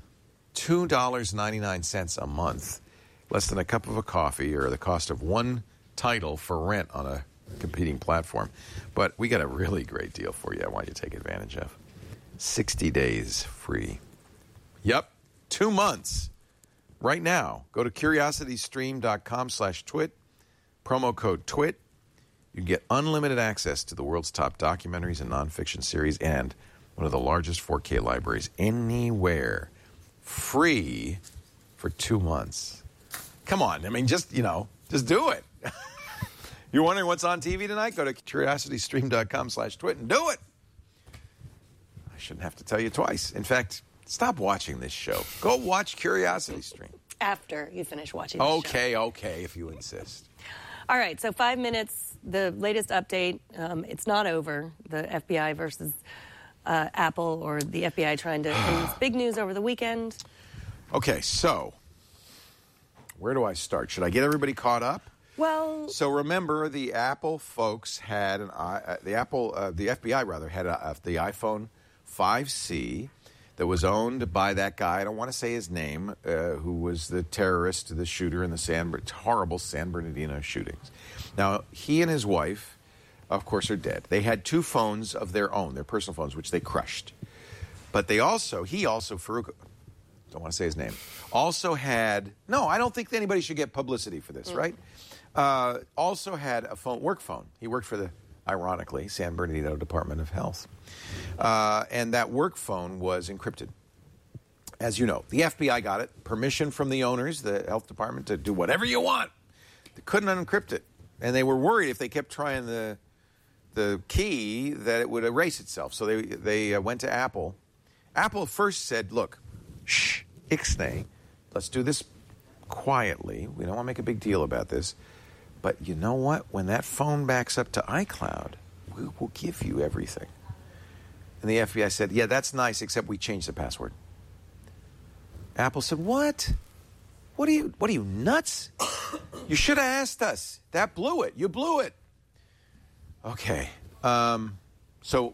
$2.99 a month. Less than a cup of a coffee or the cost of one title for rent on a competing platform. But we got a really great deal for you I want you to take advantage of. 60 days free. Yep, 2 months. Right now, go to curiositystream.com/twit, promo code TWIT. You get unlimited access to the world's top documentaries and nonfiction series and one of the largest 4K libraries anywhere. Free for 2 months. Come on, I mean, just do it. You're wondering what's on TV tonight? Go to curiositystream.com/twit and do it. I shouldn't have to tell you twice. In fact, stop watching this show. Go watch CuriosityStream. After you finish watching the show. Okay, if you insist. All right, so 5 minutes, the latest update. It's not over, the FBI versus Apple, or the FBI trying to... and it's big news over the weekend. Okay, so where do I start? Should I get everybody caught up? Well, So remember, the Apple folks had the FBI rather had the iPhone 5C that was owned by that guy. I don't want to say his name, who was the terrorist, the shooter in the horrible San Bernardino shootings. Now, he and his wife, of course, are dead. They had 2 phones of their own, their personal phones, which they crushed. But he also, Farouk, don't want to say his name, also had, no, I don't think anybody should get publicity for this, right? Also had a work phone. He worked for the, ironically, San Bernardino Department of Health. And that work phone was encrypted. As you know, the FBI got it, permission from the owners, the health department, to do whatever you want. They couldn't unencrypt it. And they were worried if they kept trying the key that it would erase itself. So they went to Apple. Apple first said, look, shh, ixnay, let's do this quietly. We don't want to make a big deal about this. But you know what? When that phone backs up to iCloud, we will give you everything. And the FBI said, yeah, that's nice, except we changed the password. Apple said, what? What are you, nuts? You should have asked us. That blew it. You blew it. Okay. So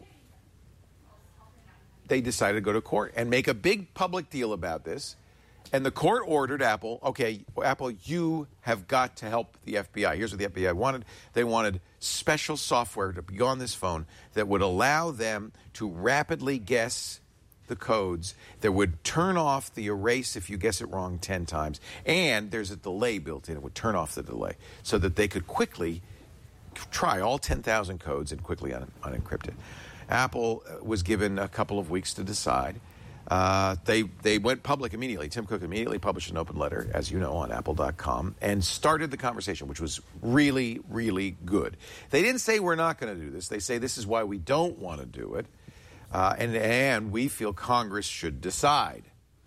they decided to go to court and make a big public deal about this. And the court ordered Apple, okay, Apple, you have got to help the FBI. Here's what the FBI wanted. They wanted special software to be on this phone that would allow them to rapidly guess the codes, that would turn off the erase if you guess it wrong 10 times. And there's a delay built in. It would turn off the delay so that they could quickly try all 10,000 codes and quickly unencrypt it. Apple was given a couple of weeks to decide. They went public immediately. Tim Cook immediately published an open letter, as you know, on Apple.com and started the conversation, which was really, really good. They didn't say we're not going to do this. They say this is why we don't want to do it, and we feel Congress should decide.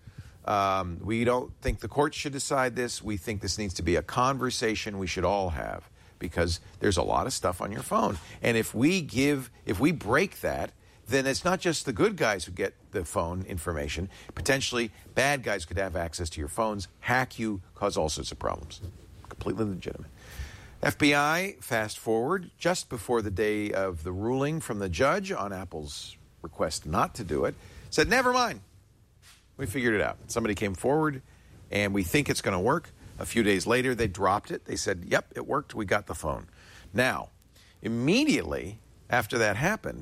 We don't think the court should decide this. We think this needs to be a conversation we should all have because there's a lot of stuff on your phone. And if we break that, then it's not just the good guys who get the phone information. Potentially, bad guys could have access to your phones, hack you, cause all sorts of problems. Completely legitimate. FBI, fast forward, just before the day of the ruling from the judge on Apple's request not to do it, said, never mind. We figured it out. Somebody came forward, and we think it's going to work. A few days later, they dropped it. They said, yep, it worked. We got the phone. Now, immediately after that happened,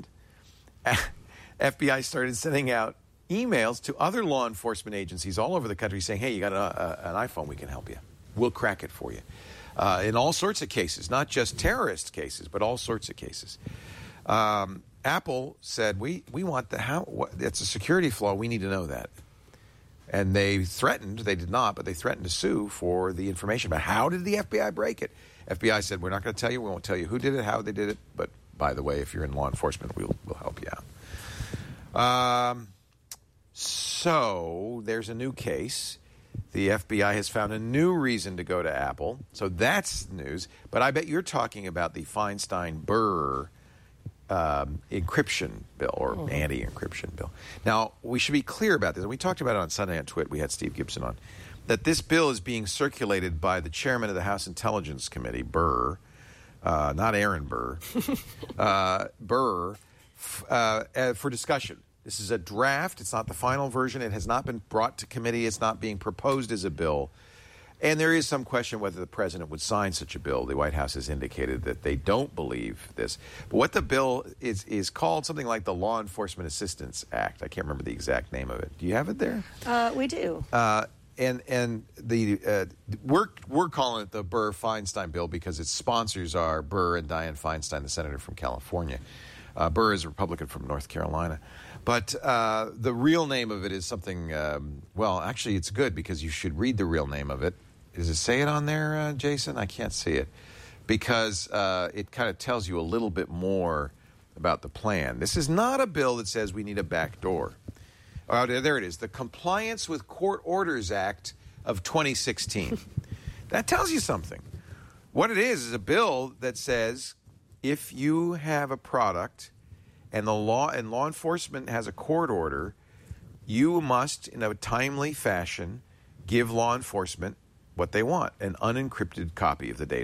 FBI started sending out emails to other law enforcement agencies all over the country saying, hey, you got an iPhone, we can help you. We'll crack it for you. In all sorts of cases, not just terrorist cases, but all sorts of cases. Apple said, we want it's a security flaw, we need to know that. And they did not, but they threatened to sue for the information. But how did the FBI break it? FBI said, we're not going to tell you, we won't tell you who did it, how they did it, but by the way, if you're in law enforcement, we'll help you out. So there's a new case. The FBI has found a new reason to go to Apple. So that's news. But I bet you're talking about the Feinstein-Burr encryption bill or anti-encryption bill. Now, we should be clear about this. We talked about it on Sunday on Twit. We had Steve Gibson on. That this bill is being circulated by the chairman of the House Intelligence Committee, Burr, not Aaron Burr, Burr, for discussion. This is a draft. It's not the final version. It has not been brought to committee. It's not being proposed as a bill. And there is some question whether the president would sign such a bill. The White House has indicated that they don't believe this. But what the bill is called, something like the Law Enforcement Assistance Act. I can't remember the exact name of it. Do you have it there? We do. And we're calling it the Burr-Feinstein bill because its sponsors are Burr and Dianne Feinstein, the senator from California. Burr is a Republican from North Carolina. But the real name of it is something, well, actually it's good because you should read the real name of it. Does it say it on there, Jason? I can't see it. Because it kind of tells you a little bit more about the plan. This is not a bill that says we need a back door. Oh, there it is. The Compliance with Court Orders Act of 2016. That tells you something. What it is a bill that says if you have a product and law enforcement has a court order, you must, in a timely fashion, give law enforcement what they want, an unencrypted copy of the data.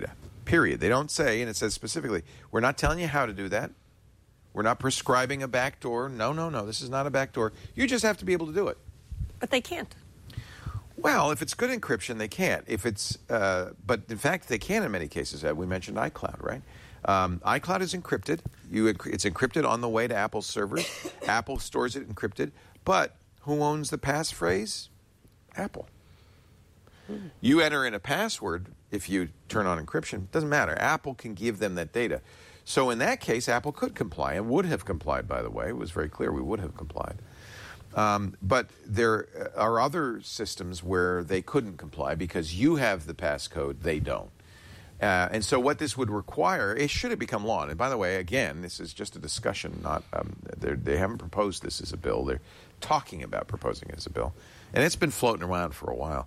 period. They don't say, and it says specifically, we're not telling you how to do that. We're not prescribing a backdoor. No, this is not a backdoor. You just have to be able to do it. But they can't. Well, if it's good encryption, they can't. If it's, but in fact, they can in many cases. We mentioned iCloud, right? iCloud is encrypted. It's encrypted on the way to Apple's servers. Apple stores it encrypted. But who owns the passphrase? Apple. You enter in a password if you turn on encryption. Doesn't matter. Apple can give them that data. So in that case, Apple could comply and would have complied, by the way. It was very clear we would have complied. But there are other systems where they couldn't comply because you have the passcode, they don't. And so what this would require, it should have become law. And by the way, again, this is just a discussion, not they haven't proposed this as a bill. They're talking about proposing it as a bill. And it's been floating around for a while.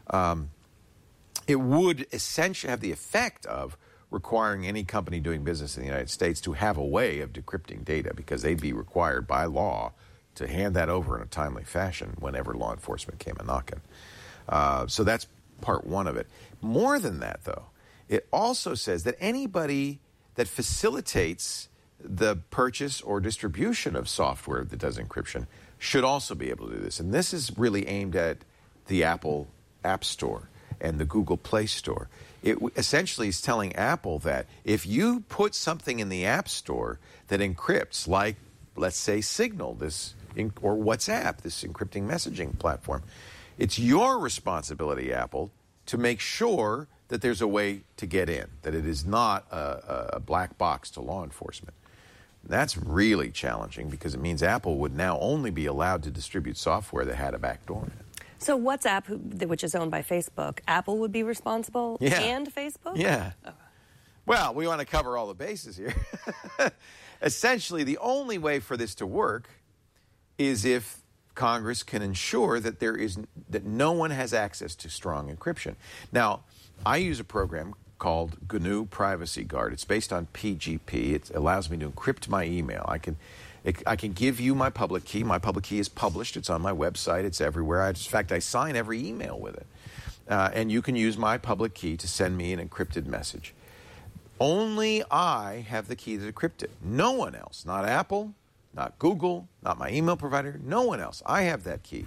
It would essentially have the effect of requiring any company doing business in the United States to have a way of decrypting data because they'd be required by law to hand that over in a timely fashion whenever law enforcement came a-knocking. So that's part one of it. More than that, though, it also says that anybody that facilitates the purchase or distribution of software that does encryption should also be able to do this. And this is really aimed at the Apple App Store and the Google Play Store. It essentially is telling Apple that if you put something in the App Store that encrypts, like, let's say, Signal, or WhatsApp, this encrypting messaging platform, it's your responsibility, Apple, to make sure that there's a way to get in, that it is not a black box to law enforcement. That's really challenging because it means Apple would now only be allowed to distribute software that had a backdoor in it. So WhatsApp, which is owned by Facebook, Apple would be responsible and Facebook? Yeah. Okay. Well, we want to cover all the bases here. Essentially, the only way for this to work is if Congress can ensure that that no one has access to strong encryption. Now, I use a program called GNU Privacy Guard. It's based on PGP. It allows me to encrypt my email. I can give you my public key. My public key is published. It's on my website. It's everywhere. In fact, I sign every email with it. And you can use my public key to send me an encrypted message. Only I have the key to decrypt it. No one else. Not Apple, not Google, not my email provider. No one else. I have that key.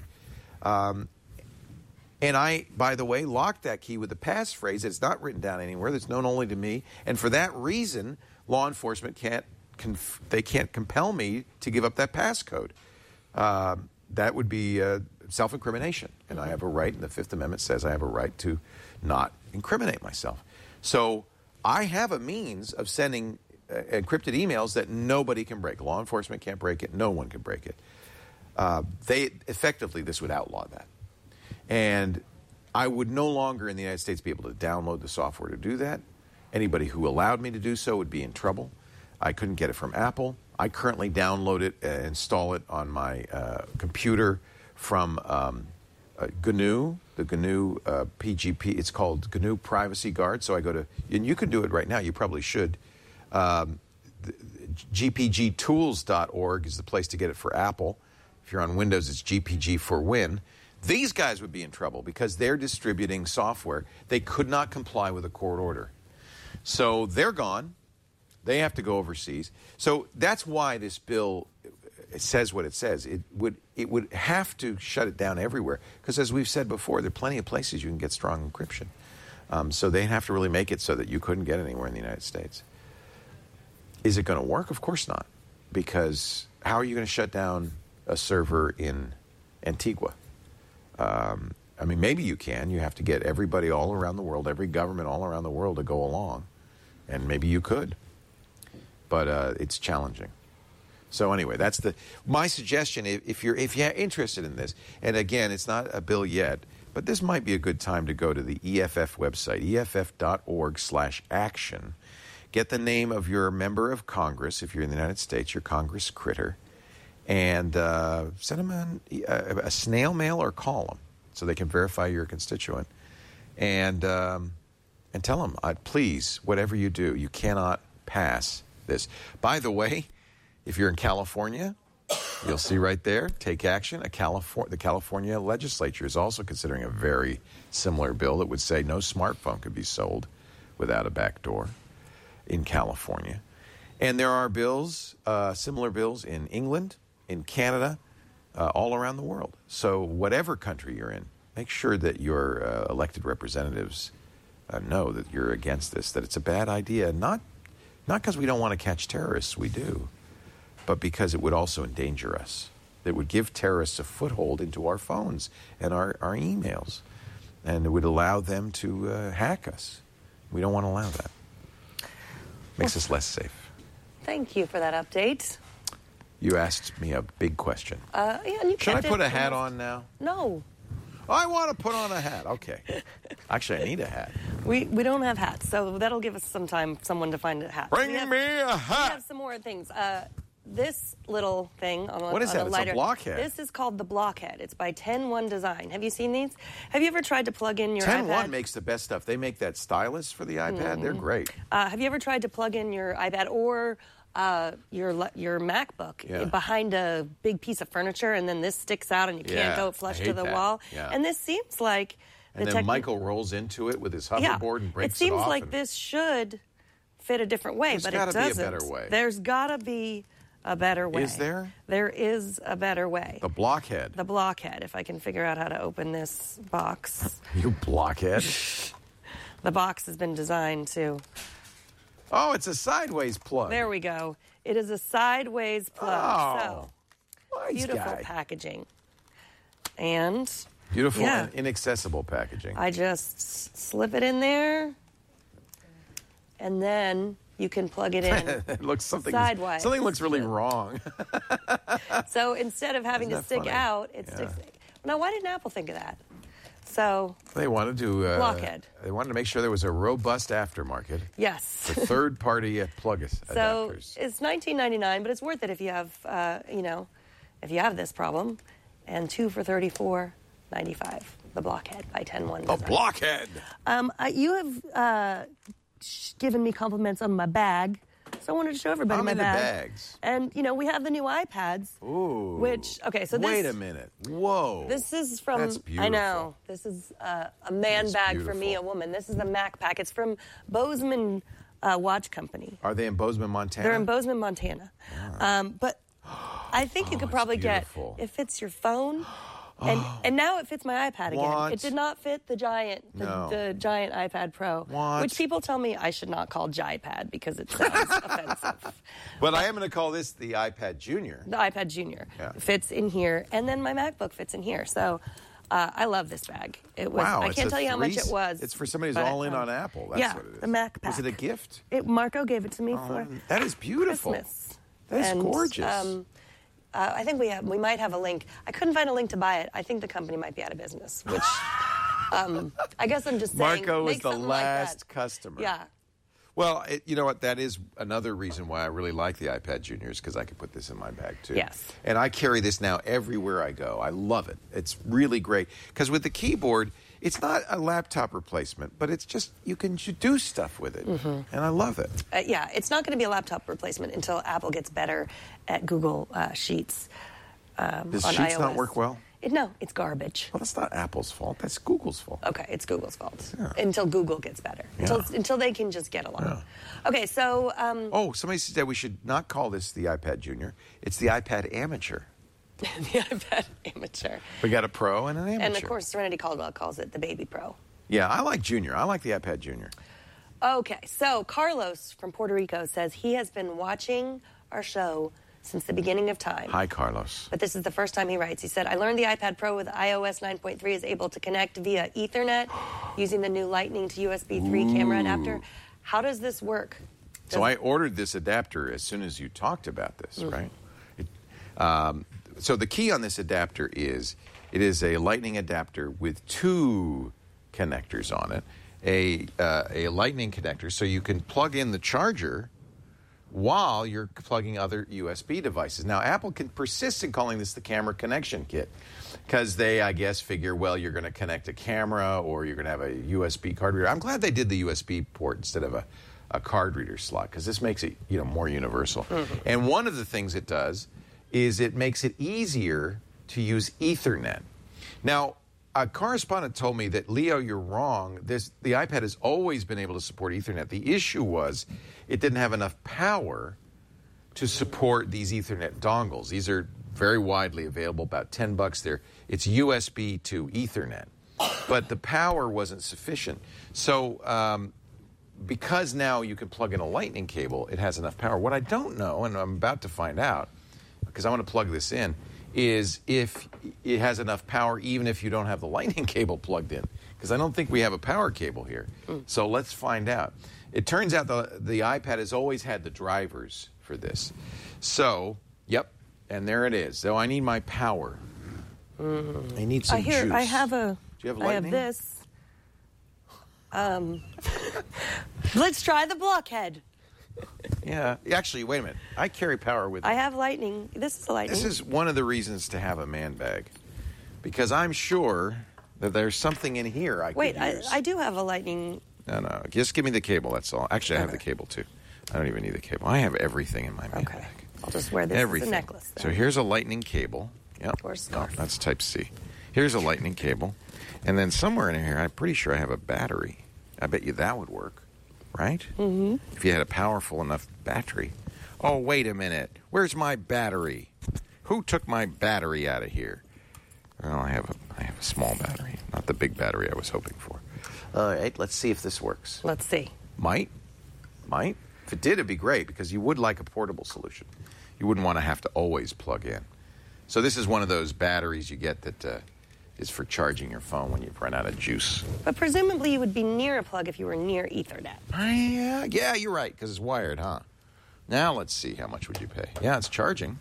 And I, by the way, locked that key with a passphrase. It's not written down anywhere. That's known only to me. And for that reason, law enforcement can't compel me to give up that passcode. That would be self-incrimination. And I have a right, and the Fifth Amendment says I have a right to not incriminate myself. So I have a means of sending encrypted emails that nobody can break. Law enforcement can't break it. No one can break it. Effectively, this would outlaw that. And I would no longer in the United States be able to download the software to do that. Anybody who allowed me to do so would be in trouble. I couldn't get it from Apple. I currently download it, install it on my computer from GNU, the GNU PGP. It's called GNU Privacy Guard. So I go to, and you can do it right now. You probably should. GPGtools.org is the place to get it for Apple. If you're on Windows, it's GPG for Win. These guys would be in trouble because they're distributing software. They could not comply with a court order. So they're gone. They have to go overseas. So that's why this bill says what it says. It would have to shut it down everywhere because, as we've said before, there are plenty of places you can get strong encryption. So they'd have to really make it so that you couldn't get anywhere in the United States. Is it going to work? Of course not. Because how are you going to shut down a server in Antigua? I mean, maybe you can. You have to get everybody all around the world, every government all around the world to go along. And maybe you could. But it's challenging. So anyway, that's my suggestion. If you're interested in this, and again, it's not a bill yet, but this might be a good time to go to the EFF website, EFF.org/action. Get the name of your member of Congress, if you're in the United States, your Congress critter, and send them a snail mail or call them so they can verify you're a constituent, and tell them, please, whatever you do, you cannot pass this. By the way, if you're in California, you'll see right there, take action. The California legislature is also considering a very similar bill that would say no smartphone could be sold without a back door in California. And there are bills, similar bills in England, in Canada, all around the world. So whatever country you're in, make sure that your elected representatives know that you're against this, that it's a bad idea, not because we don't want to catch terrorists, we do, but because it would also endanger us. It would give terrorists a foothold into our phones and our emails, and it would allow them to hack us. We don't want to allow that. Makes us less safe. Thank you for that update. You asked me a big question. Yeah, and you Should I kept put it a hat almost- on now? No. I want to put on a hat. Okay. Actually, I need a hat. We don't have hats, so that'll give us some time, someone to find a hat. Bring We have- me a We hat. have some more things. This little thing on a, What is on that? a It's a lighter. blockhead. This is called the Blockhead. It's by 10-1 Design. Have you seen these? Have you ever tried to plug in your 10-1 iPad? makes the best stuff. They make that stylus for the iPad. They're great. Have you ever tried to plug in your iPad or your MacBook Yeah. behind a big piece of furniture, and then this sticks out and you can't Yeah, go flush I to hate the that. wall? Yeah. And this seems like And then Michael rolls into it with his hoverboard and breaks it seems off. like and- this should fit a different way, There's but it gotta be a doesn't. better way. There's got to be a better way. Is there? There is a better way. The blockhead. The Blockhead, if I can figure out how to open this box. You blockhead. The box has been designed to... Oh, it's a sideways plug. There we go. It is a sideways plug. Oh, So, nice beautiful guy. packaging. And Beautiful Yeah. and inaccessible packaging. I just slip it in there, and then you can plug it in. It looks something Sidewise. Something looks really wrong. So instead of having to Isn't that stick funny? out, it Yeah. sticks. Now, why didn't Apple think of that? So, They wanted to Blockhead. They wanted to make sure there was a robust aftermarket yes. for third-party So adapters. it's $19.99, but it's worth it if you have, if you have this problem. And 2 for $34.95. The Blockhead by 10-1 A Design. blockhead. You have given me compliments on my bag, so I wanted to show everybody I'm my into bag. bags. And we have the new iPads. Ooh. Which so Wait this, a minute. Whoa. This is from. That's I know. beautiful. This is a man That's bag for me, a beautiful. woman. This is a Mac pack. It's from Bozeman Watch Company. Are they in Bozeman, Montana? They're in Bozeman, Montana. But I think you could it's probably beautiful. it fits your phone. And now it fits my iPad again. What? It did not fit the giant No. the giant iPad Pro, What? which people tell me I should not call Jipad because it sounds offensive. But I am going to call this the iPad Junior. The iPad Junior Yeah. fits in here, and then my MacBook fits in here. So I love this bag. It was. Wow. I it's can't a tell you how much it three- was. It's for somebody who's but, all in on Apple. That's yeah, what it is. the Mac pack. Was it a gift? Marco gave it to me for That is beautiful. Christmas. That is And, gorgeous. I think we might have a link. I couldn't find a link to buy it. I think the company might be out of business, which I guess I'm just saying. Marco was make the something like that. last customer. Yeah. Well, you know what? That is another reason why I really like the iPad Juniors, because I can put this in my bag too. Yes. And I carry this now everywhere I go. I love it. It's really great because with the keyboard, it's not a laptop replacement, but it's just you can do stuff with it, and I love it. Yeah, it's not going to be a laptop replacement until Apple gets better at Google Sheets. Does on Sheets iOS. not work well? No, it's garbage. Well, that's not Apple's fault. That's Google's fault. Okay, it's Google's fault. Until Google gets better. Yeah. Until they can just get along. Okay, so Oh, somebody said we should not call this the iPad Junior. It's the iPad Amateur. the iPad Amateur. We got a Pro and an Amateur. And of course, Serenity Caldwell calls it the Baby Pro. Yeah, I like Junior. I like the iPad Junior. Okay, so Carlos from Puerto Rico says he has been watching our show since the beginning of time. Hi, Carlos. But this is the first time he writes. He said, I learned the iPad Pro with iOS 9.3 is able to connect via Ethernet using the new Lightning to USB 3 camera adapter. How does this work? So I ordered this adapter as soon as you talked about this, right? So the key on this adapter is it is a Lightning adapter with two connectors on it. A Lightning connector, so you can plug in the charger while you're plugging other USB devices. Now, Apple can persist in calling this the camera connection kit because they, I guess, figure, well, you're going to connect a camera or you're going to have a USB card reader. I'm glad they did the USB port instead of a card reader slot because this makes it, more universal. And one of the things it does is it makes it easier to use Ethernet. Now, a correspondent told me that, Leo, you're wrong. The iPad has always been able to support Ethernet. The issue was it didn't have enough power to support these Ethernet dongles. These are very widely available, about $10 there. It's USB to Ethernet. But the power wasn't sufficient. So because now you can plug in a lightning cable, it has enough power. What I don't know, and I'm about to find out, because I want to plug this in, is if it has enough power even if you don't have the lightning cable plugged in. Because I don't think we have a power cable here. So let's find out. It turns out the iPad has always had the drivers for this. So, yep, and there it is. So I need my power. I need some juice. I have a... Do you have I lightning? have this. Let's try the blockhead. Yeah. Actually, wait a minute. I carry power with me. I have lightning. This is a lightning. This is one of the reasons to have a man bag. Because I'm sure that there's something in here I could use. I do have a lightning. No. Just give me the cable, that's all. Actually, I have the cable, too. I don't even need the cable. I have everything in my man bag. I'll just wear this Everything. as a necklace. Then. So here's a lightning cable. Yep. Or a scarf. No, that's type C. Here's a lightning cable. And then somewhere in here, I'm pretty sure I have a battery. I bet you that would work, right? Mm-hmm. If you had a powerful enough battery. Oh, wait a minute. Where's my battery? Who took my battery out of here? Oh, I have a small battery, not the big battery I was hoping for. All right, let's see if this works. Let's see. Might. If it did, it'd be great, because you would like a portable solution. You wouldn't want to have to always plug in. So this is one of those batteries you get that is for charging your phone when you've run out of juice. But presumably you would be near a plug if you were near Ethernet. Yeah, you're right, because it's wired, huh? Now let's see, how much would you pay? Yeah, it's charging.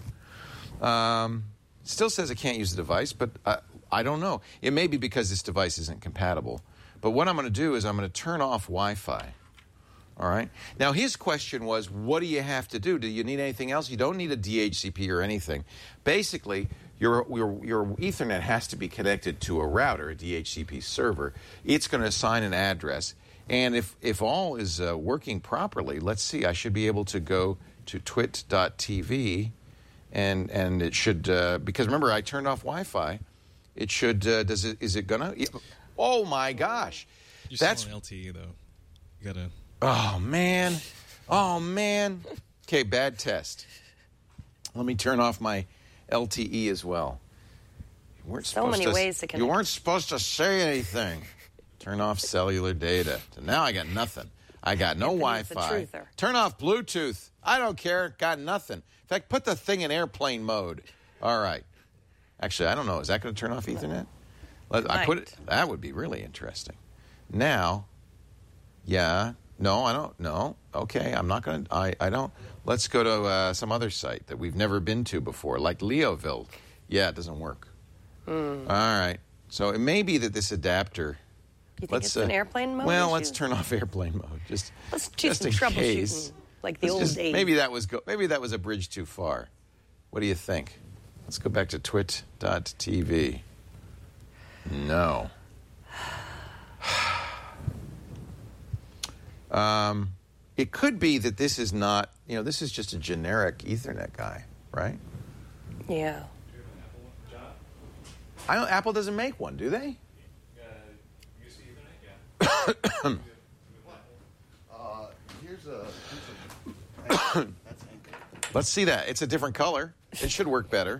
Still says it can't use the device, but I don't know. It may be because this device isn't compatible. But what I'm going to do is I'm going to turn off Wi-Fi. All right? Now, his question was, what do you have to do? Do you need anything else? You don't need a DHCP or anything. Basically, your Ethernet has to be connected to a router, a DHCP server. It's going to assign an address. And if all is working properly, let's see, I should be able to go to twit.tv, and it should, because remember, I turned off Wi-Fi. It should, is it going to? Oh, my gosh. You're still on LTE, though. You got to... Oh, man. Okay, bad test. Let me turn off my LTE as well. You weren't so many ways to connect. You weren't supposed to say anything. Turn off cellular data. So now I got nothing. I got no Wi-Fi. Turn off Bluetooth. I don't care. Got nothing. In fact, put the thing in airplane mode. All right. Actually, I don't know. Is that going to turn off Ethernet? I put it. That would be really interesting. Now, yeah. No, I don't. No. Okay, I'm not going to. I don't. Let's go to some other site that we've never been to before, like Leoville. Yeah, it doesn't work. All right. So it may be that this adapter. You think it's an airplane mode? Well, let's turn off airplane mode. Let's do some troubleshooting, like the old days. Maybe that was a bridge too far. What do you think? Let's go back to twit.tv. No. It could be that this is not, this is just a generic Ethernet guy, right? Yeah. Do you have an Apple one, John? Apple doesn't make one, do they? USB Ethernet, yeah. Here's a that's Anchor. Let's see that. It's a different color. It should work better.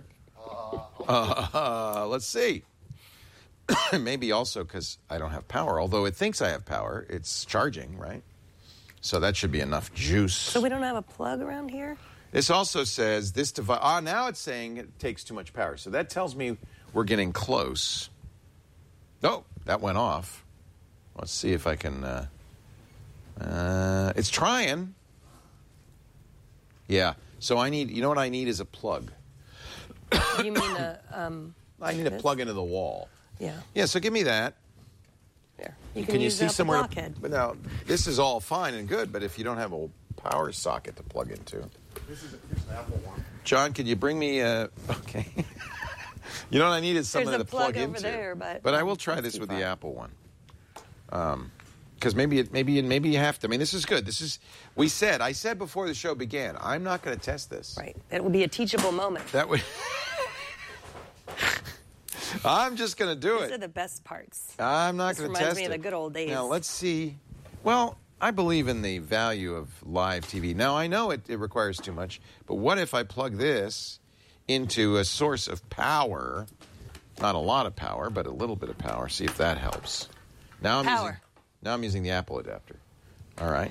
Let's see. Maybe also because I don't have power, although it thinks I have power. It's charging, right? So that should be enough juice. So we don't have a plug around here? This also says this device... now it's saying it takes too much power. So that tells me we're getting close. Oh, that went off. Let's see if I can... it's trying. Yeah. So I need... You know what I need is a plug. You mean a... I need a plug into the wall. Yeah. Yeah, so give me that. There. Can you see somewhere? Blockhead. But now, this is all fine and good, but if you don't have a power socket to plug into. Here's an Apple one. John, can you bring me okay. You know what I need is something to plug over into. there, but I will try this with the Apple one. Because maybe you have to. I mean, this is good. I said before the show began, I'm not going to test this. Right. That would be a teachable moment. That would I'm just going to do These are it. the best parts. I'm not This going to reminds test me of it. the good old days. Now, let's see. Well, I believe in the value of live TV. Now, I know it requires too much, but what if I plug this into a source of power? Not a lot of power, but a little bit of power. See if that helps. Now I'm using the Apple adapter. All right.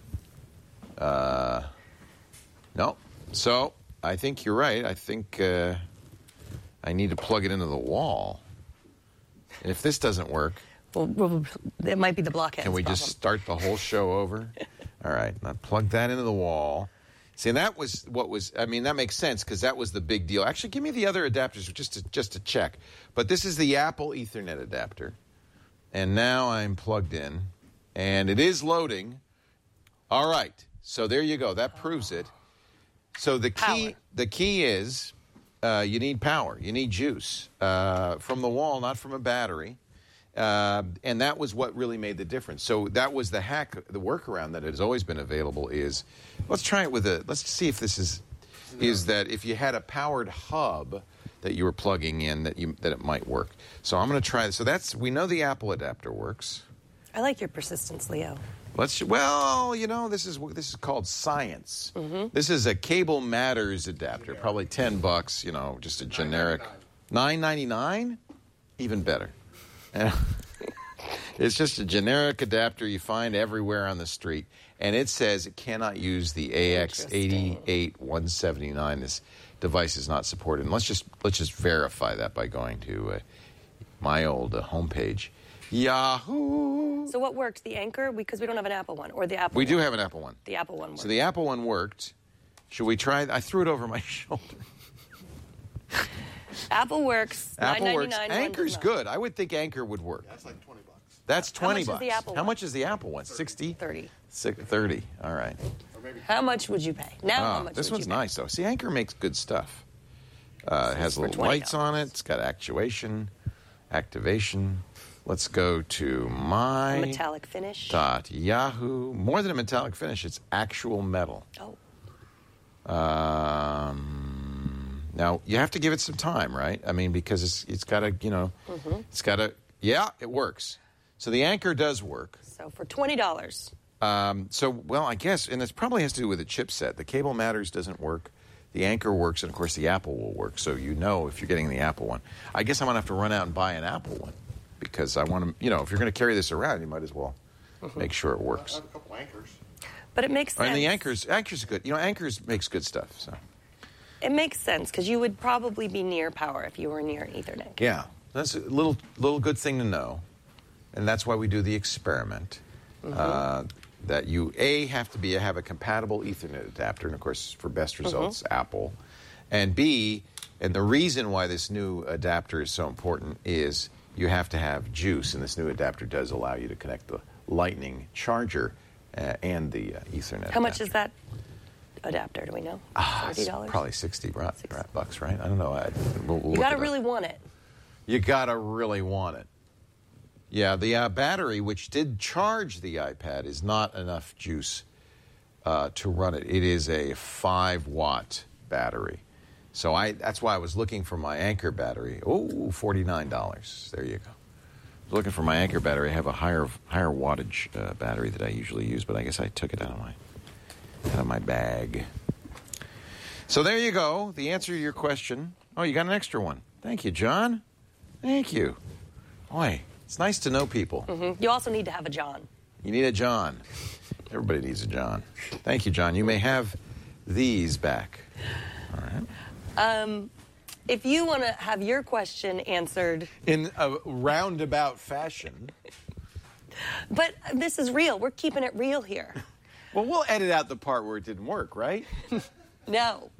No. So I think you're right. I think I need to plug it into the wall. And if this doesn't work, Well, it might be the blockheads. can we just start the whole show over? All right. Now plug that into the wall. See, and that was what was, I mean, that makes sense because that was the big deal. Actually, give me the other adapters just to check. But this is the Apple Ethernet adapter. And now I'm plugged in. And it is loading. All right. So there you go. That proves it. So the key is you need power. You need juice from the wall, not from a battery. And that was what really made the difference. So that was the hack, the workaround that has always been available is, let's try it with let's see if this is that if you had a powered hub that you were plugging in, that it might work. So I'm going to try this. So we know the Apple adapter works. I like your persistence, Leo. This is called science. Mm-hmm. This is a Cable Matters adapter, probably $10, just a generic. $9.99? Even better. And it's just a generic adapter you find everywhere on the street. And it says it cannot use the AX88179. This device is not supported. And let's just verify that by going to my old homepage. Yahoo! So what worked? The Anchor? Because we don't have an Apple one. Or the Apple We one. do have an Apple one. The Apple one worked. So the Apple one worked. Should we try? I threw it over my shoulder. Apple works. Apple works. $9.99 Anchor's one does not. good. I would think Anchor would work. That's like $20. That's $20. How much is the Apple How one? much is the Apple one? 60? 30. 30. All right. Or maybe How much would you pay? Now, how Oh, much this would one's you pay? nice, though. See, Anchor makes good stuff. It has for little $20. lights on it. It's got activation. Let's go to my Metallic finish. .yahoo. More than a metallic finish, it's actual metal. Oh. Now, you have to give it some time, right? I mean, because it's got to, it's got to, yeah, it works. So the Anchor does work. So for $20. I guess, and it probably has to do with the chipset. The Cable Matters doesn't work. The Anchor works, and, of course, the Apple will work. So if you're getting the Apple one. I guess I'm going to have to run out and buy an Apple one because I want to, if you're going to carry this around, you might as well make sure it I works. have a couple anchors. But it makes sense. And the Anchor's good. Anchor's makes good stuff, so. It makes sense because you would probably be near power if you were near an Ethernet. Yeah, that's a little good thing to know, and that's why we do the experiment. That you have to have a compatible Ethernet adapter, and of course, for best results, Apple, and B, and the reason why this new adapter is so important is you have to have juice, and this new adapter does allow you to connect the Lightning charger and the Ethernet. How much is that adapter? Do we know? It's $30? probably $60 bucks, right? I don't know. We'll You got to look it up. really want it. You gotta really want it. Yeah, the battery, which did charge the iPad, is not enough juice to run it. It is a 5-watt battery. So that's why I was looking for my Anchor battery. Oh, $49. There you go. Looking for my Anchor battery. I have a higher wattage battery that I usually use, but I guess I took it out of my bag. So there you go. The answer to your question. Oh, you got an extra one. Thank you, John. Thank you. Boy, it's nice to know people. You also need to have a John. You need a John. Everybody needs a John. Thank you, John. You may have these back. All right. If you want to have your question answered, In a roundabout fashion. but this is real. We're keeping it real here. Well, we'll edit out the part where it didn't work, right? No.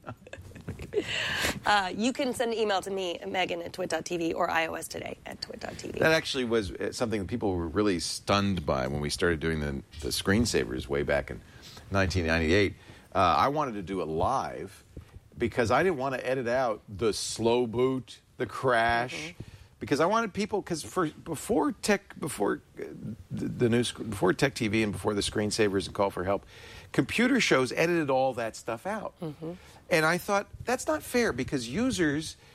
You can send an email to me, Megan, at twit.tv, or iOS Today at twit.tv. That actually was something that people were really stunned by when we started doing the screensavers way back in 1998. I wanted to do it live because I didn't want to edit out the slow boot, the crash, because I wanted people, because before Tech TV and before the screensavers and Call for Help, computer shows edited all that stuff out. And I thought, that's not fair because users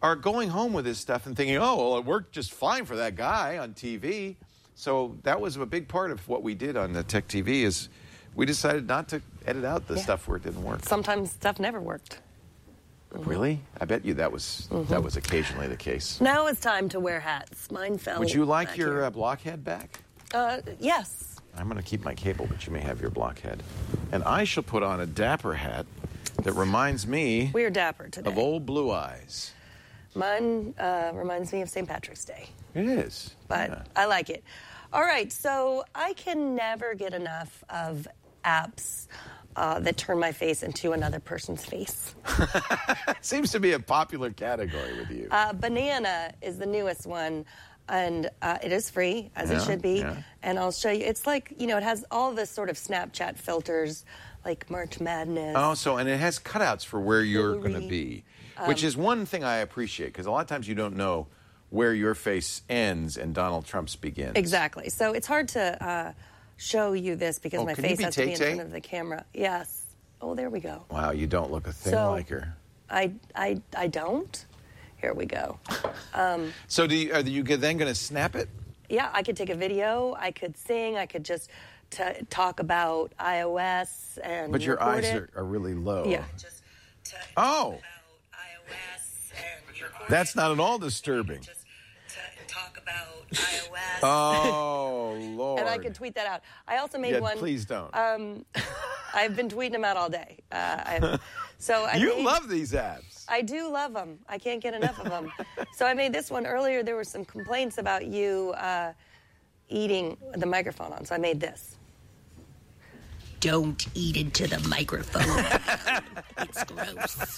are going home with this stuff and thinking, oh, well, it worked just fine for that guy on TV. So that was a big part of what we did on the Tech TV is we decided not to edit out the stuff where it didn't work. Sometimes stuff never worked. Really? I bet you that was occasionally the case. Now it's time to wear hats. Mine fell. Would you like back your here. blockhead back? Yes. I'm going to keep my cable, but you may have your blockhead. And I shall put on a dapper hat that reminds me We're dapper today. of old Blue Eyes. Mine reminds me of St. Patrick's Day. It is. But Yeah. I like it. All right, so I can never get enough of apps that turn my face into another person's face. Seems to be a popular category with you. Banana is the newest one, and it is free, as it Yeah, should be. yeah. And I'll show you. It's like, it has all this sort of Snapchat filters, like March Madness. Oh, and it has cutouts for where you're going to Hillary. be, which is one thing I appreciate, because a lot of times you don't know where your face ends and Donald Trump's begins. Exactly. So it's hard to show you this because my can you face be has to be in Tay-Tay? front of the camera. Yes. Oh, there we go. Wow, you don't look a thing So- like her. I don't. Here we go. So are you then going to snap it? Yeah, I could take a video. I could sing. I could just talk about iOS and. But your record eyes it. are really low. Yeah. Oh, About iOS and record that's it. not at all disturbing. Just talk about iOS. Oh, Lord. And I could tweet that out. I also made Yeah, one. please don't. I've been tweeting them out all day. I You made- love these apps. I do love them. I can't get enough of them. So I made this one earlier. There were some complaints about you eating the microphone on, so I made this. Don't eat into the microphone. It's gross.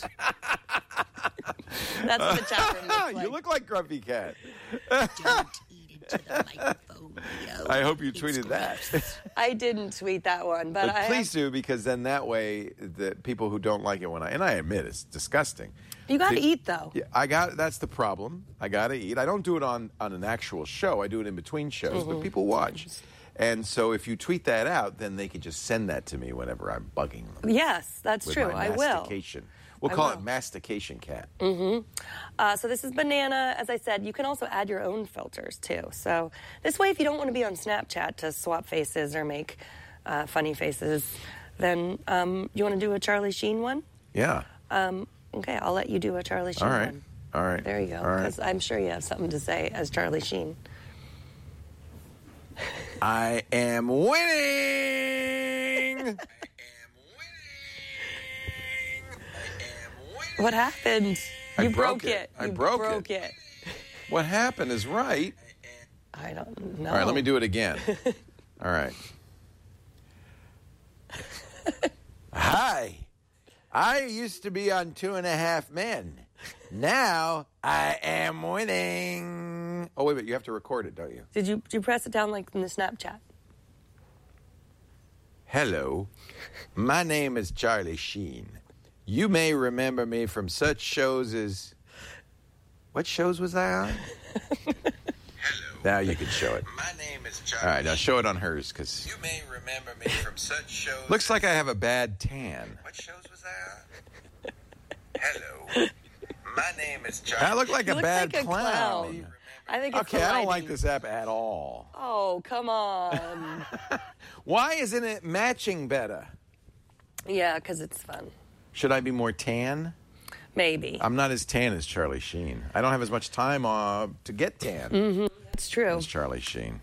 That's what the chat room looks like. You look like Grumpy Cat. Don't eat into the microphone, Leo. I hope you tweeted that. I didn't tweet that one, but I Please do, because then that way the people who don't like it and I admit it's disgusting. You got to The- eat, though. Yeah, that's the problem. I got to eat. I don't do it on an actual show. I do it in between shows, but people watch. And so if you tweet that out, then they can just send that to me whenever I'm bugging them. Yes, that's with true. my I will. mastication. We'll I call will. it Mastication Cat. So this is Banana. As I said, you can also add your own filters, too. So this way, if you don't want to be on Snapchat to swap faces or make funny faces, then you want to do a Charlie Sheen one? Yeah. Okay, I'll let you do a Charlie Sheen All right. one. All right. There you go, All right. because I'm sure you have something to say as Charlie Sheen. I am winning. What happened? I You broke broke it. it. I You broke it. What happened is right. I don't know. All right, let me do it again. All right. Hi. I used to be on 2.5 Men. Now I am winning. Oh, wait, you have to record it, don't you? Did you press it down like in the Snapchat? Hello. My name is Charlie Sheen. You may remember me from such shows as... What shows was I on? Hello. Now you can show it. My name is Charlie. All right, now show it on hers, because... You may remember me from such shows. Looks like I have a bad tan. What shows was I on? Hello. My name is Charlie. I look like You a look bad like a clown. I think it's Okay, I don't like lighting. this app at all. Oh, come on. Why isn't it matching better? Yeah, because it's fun. Should I be more tan? Maybe. I'm not as tan as Charlie Sheen. I don't have as much time to get tan It's true. as Charlie Sheen.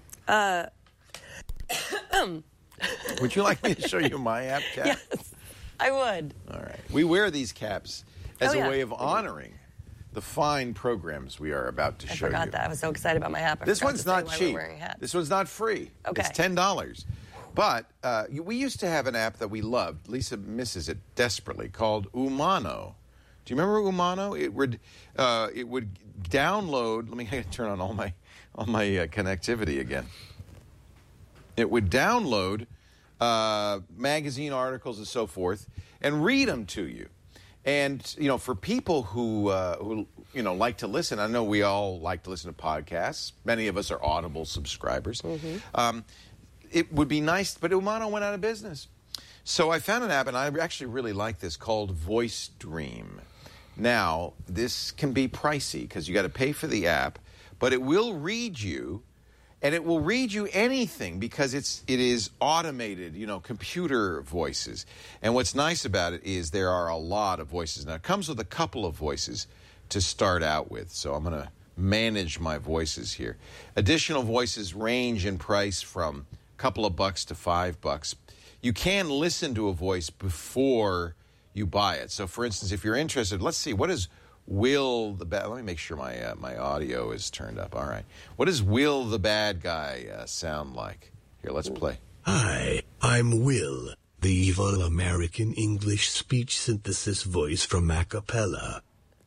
Would you like me to show you my app cap? Yes, I would. All right. We wear these caps as Oh, a yeah. way of honoring the fine programs we are about to I show forgot you. that. I was so excited about my hat. I This forgot one's to say not why cheap. We're wearing hats. This one's not free. Okay. It's $10. But we used to have an app that we loved. Lisa misses it desperately, called Umano. Do you remember Umano? It would download. Let me turn on all my connectivity again. It would download magazine articles and so forth and read them to you. And for people who like to listen, I know we all like to listen to podcasts. Many of us are Audible subscribers. It would be nice, but Umano went out of business. So I found an app, and I actually really like this, called Voice Dream. Now, this can be pricey because you got to pay for the app, but it will read you, and it will read you anything because it is automated, computer voices. And what's nice about it is there are a lot of voices. Now, it comes with a couple of voices to start out with, so I'm going to manage my voices here. Additional voices range in price from a couple of bucks to $5. You can listen to a voice before you buy it. So, for instance, if you're interested, let's see, what is Will the Bad... Let me make sure my audio is turned up. All right. What does Will the Bad Guy sound like? Here, let's play. Hi, I'm Will, the evil American English speech synthesis voice from Acapella.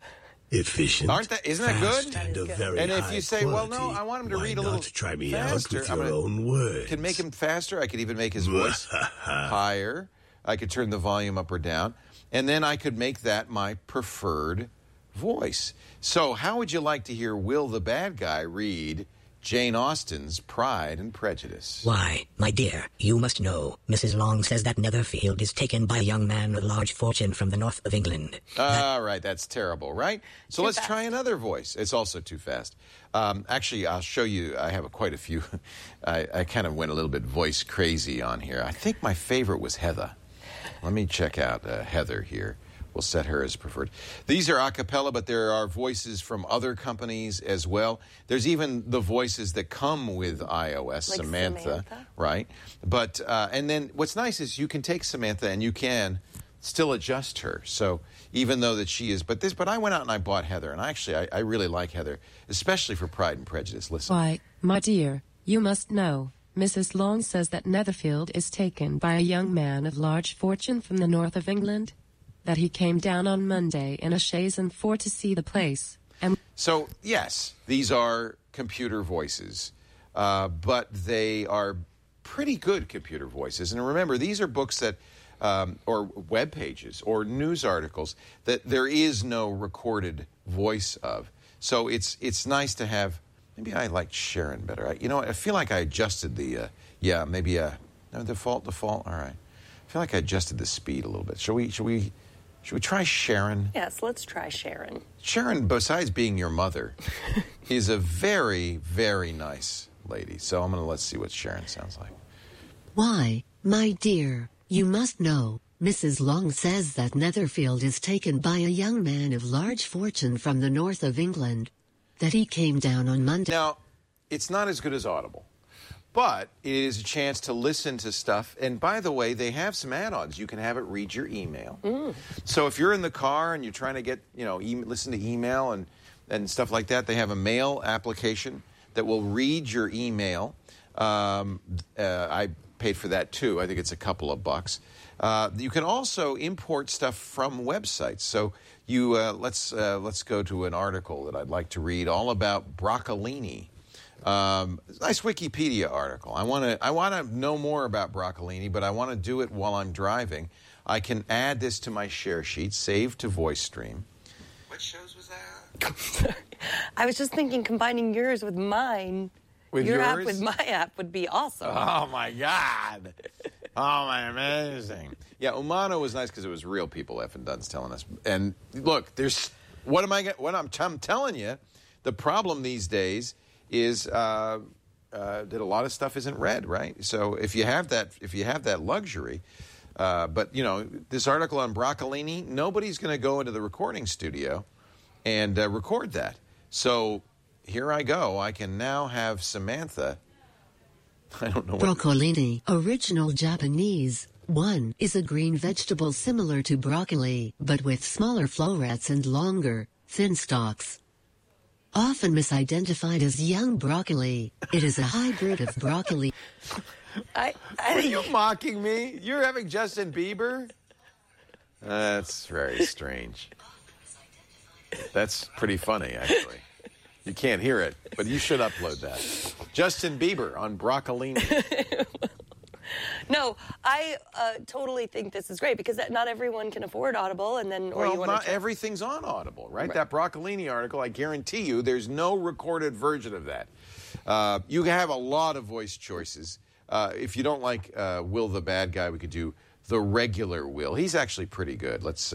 Efficient, isn't that good? fast, and of very And if high you say, quality. well, no, I want him to Why read a not little try me faster. out with your own words. Can make him faster. I could even make his voice higher. I could turn the volume up or down. And then I could make that my preferred voice. So how would you like to hear Will the Bad Guy read Jane Austen's Pride and Prejudice? Why, my dear, you must know, Mrs. Long says that Netherfield is taken by a young man with a large fortune from the north of England. All right, that's terrible, right? So let's try another voice. It's also too fast. Actually, I'll show you. I have quite a few. I kind of went a little bit voice crazy on here. I think my favorite was Heather. Let me check out Heather here. We'll set her as preferred. These are a cappella, but there are voices from other companies as well. There's even the voices that come with iOS, like Samantha, right? But and then what's nice is you can take Samantha and you can still adjust her. So even though that she is, but I went out and I bought Heather, and I really like Heather, especially for Pride and Prejudice. Listen. Why, my dear, you must know. Mrs. Long says that Netherfield is taken by a young man of large fortune from the north of England, that he came down on Monday in a chaise and four to see the place. And so, yes, these are computer voices, but they are pretty good computer voices. And remember, these are books that, or web pages, or news articles that there is no recorded voice of. So it's nice to have. Maybe I liked Sharon better. I feel like I adjusted the, no, default. All right. I feel like I adjusted the speed a little bit. Should we try Sharon? Yes, let's try Sharon. Sharon, besides being your mother, is a very, very nice lady. So let's see what Sharon sounds like. Why, my dear, you must know, Mrs. Long says that Netherfield is taken by a young man of large fortune from the north of England, that he came down on Monday. Now, it's not as good as Audible, but it is a chance to listen to stuff. And by the way, they have some add-ons. You can have it read your email. So if you're in the car and you're trying to get, listen to email and stuff like that, they have a mail application that will read your email. I paid for that too. I think it's a couple of bucks. You can also import stuff from websites. So let's go to an article that I'd like to read all about broccolini. Nice Wikipedia article. I want to know more about broccolini, but I want to do it while I'm driving. I can add this to my share sheet, save to VoiceStream. What shows was that? I was just thinking combining yours with mine. Your app with my app would be awesome. Oh, my God. Oh, my, amazing. Yeah, Umano was nice because it was real people F and Dunn's telling us. And look, I'm telling you, the problem these days is that a lot of stuff isn't read, right? So if you have that luxury, but this article on broccolini, nobody's going to go into the recording studio and record that. So here I go. I can now have Samantha. I don't know what. Broccolini, original Japanese. One is a green vegetable similar to broccoli, but with smaller florets and longer, thin stalks. Often misidentified as young broccoli, it is a hybrid of broccoli. Are you mocking me? You're having Justin Bieber? That's very strange. That's pretty funny, actually. You can't hear it, but you should upload that. Justin Bieber on broccolini. No, I totally think this is great because not everyone can afford Audible, and then not everything's on Audible, right? That broccolini article, I guarantee you, there's no recorded version of that. You have a lot of voice choices. If you don't like Will the Bad Guy, we could do the regular Will. He's actually pretty good. Let's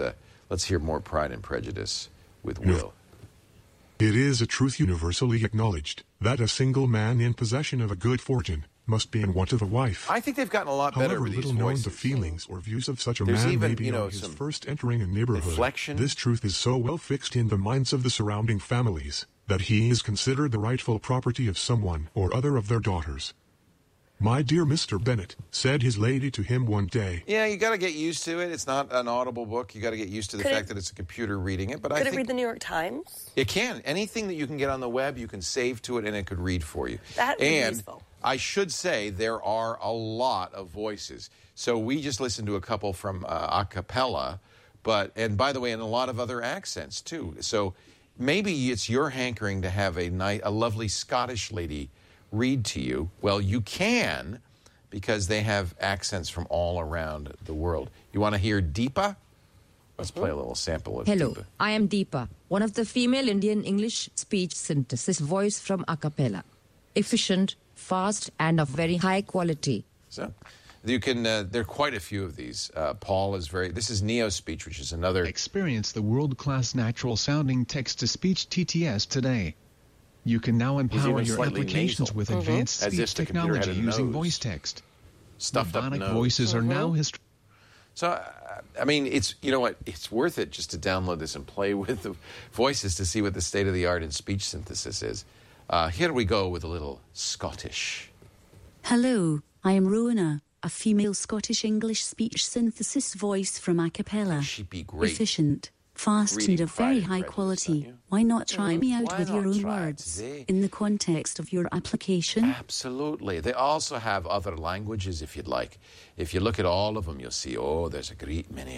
Let's hear more Pride and Prejudice with Will. It is a truth universally acknowledged that a single man in possession of a good fortune must be in want of a wife. I think they've gotten a lot better However with these little known voices. the feelings or views of such a There's man even, may be you know, on his some first entering a neighborhood. inflection. This truth is so well fixed in the minds of the surrounding families that he is considered the rightful property of someone or other of their daughters. My dear Mr. Bennet, said his lady to him one day. Yeah, you got to get used to it. It's not an audible book. You got to get used to the fact that it's a computer reading it. But I Could think it read the New York Times? it can. Anything that you can get on the web, you can save to it, and it could read for you. That would be and useful. I should say there are a lot of voices. So we just listened to a couple from a cappella, and by the way, in a lot of other accents too. So maybe it's your hankering to have a lovely Scottish lady read to you. Well, you can, because they have accents from all around the world. You want to hear Deepa? Let's play a little sample of Hello, Deepa. I am Deepa, one of the female Indian English speech synthesis voice from a cappella. Efficient, fast, and of very high quality. So you can, there are quite a few of these. Paul is this is NeoSpeech, which is another. Experience the world-class natural-sounding text-to-speech TTS today. You can now empower your applications nasal. with advanced As if speech the computer had technology a using nose. voice text. Stuffed up Robotic nose. voices are now So, I mean, you know what? It's worth it just to download this and play with the voices to see what the state of the art in speech synthesis is. Here we go with a little Scottish. Hello, I am Rona, a female Scottish English speech synthesis voice from a cappella. She'd be great. Efficient, fast, reading and of Pride very and high Prejudice, quality. Why not try me out Why with your not own try it words today? in the context of your application? Absolutely. They also have other languages if you'd like. If you look at all of them, you'll see, there's a great many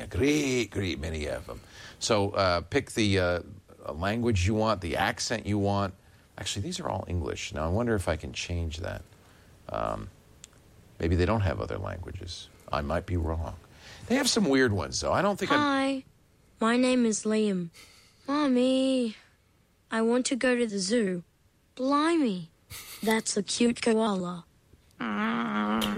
of them. So pick the language you want, the accent you want. Actually, these are all English. Now, I wonder if I can change that. Maybe they don't have other languages. I might be wrong. They have some weird ones, though. I don't think Hi, my name is Liam. Mommy, I want to go to the zoo. Blimey, that's a cute koala. I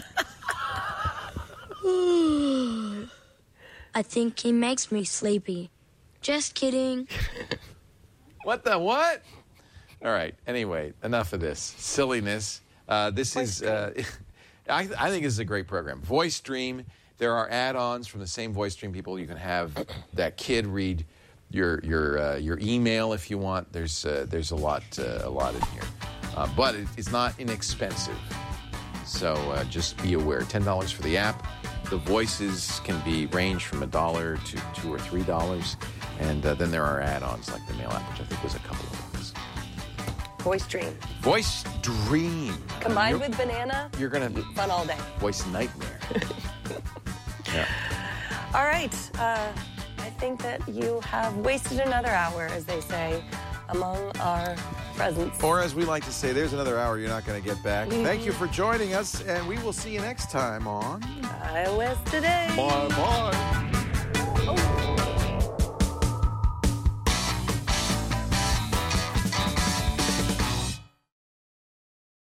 think he makes me sleepy. Just kidding. What the what? All right. Anyway, enough of this silliness. This is, I think this is a great program. VoiceStream. There are add-ons from the same VoiceStream people. You can have that kid read your email if you want. There's a lot in here, but it's not inexpensive. So just be aware. $10 for the app. The voices can range from $1 to $2 or $3, and then there are add-ons like the mail app, which I think was a couple of bucks. VoiceStream. Combined with banana, You're gonna fun all day. Voice nightmare. Yeah. All right. I think that you have wasted another hour, as they say, among our presence. Or as we like to say, there's another hour you're not going to get back. Thank you for joining us, and we will see you next time on iOS Today. Bye-bye. Oh.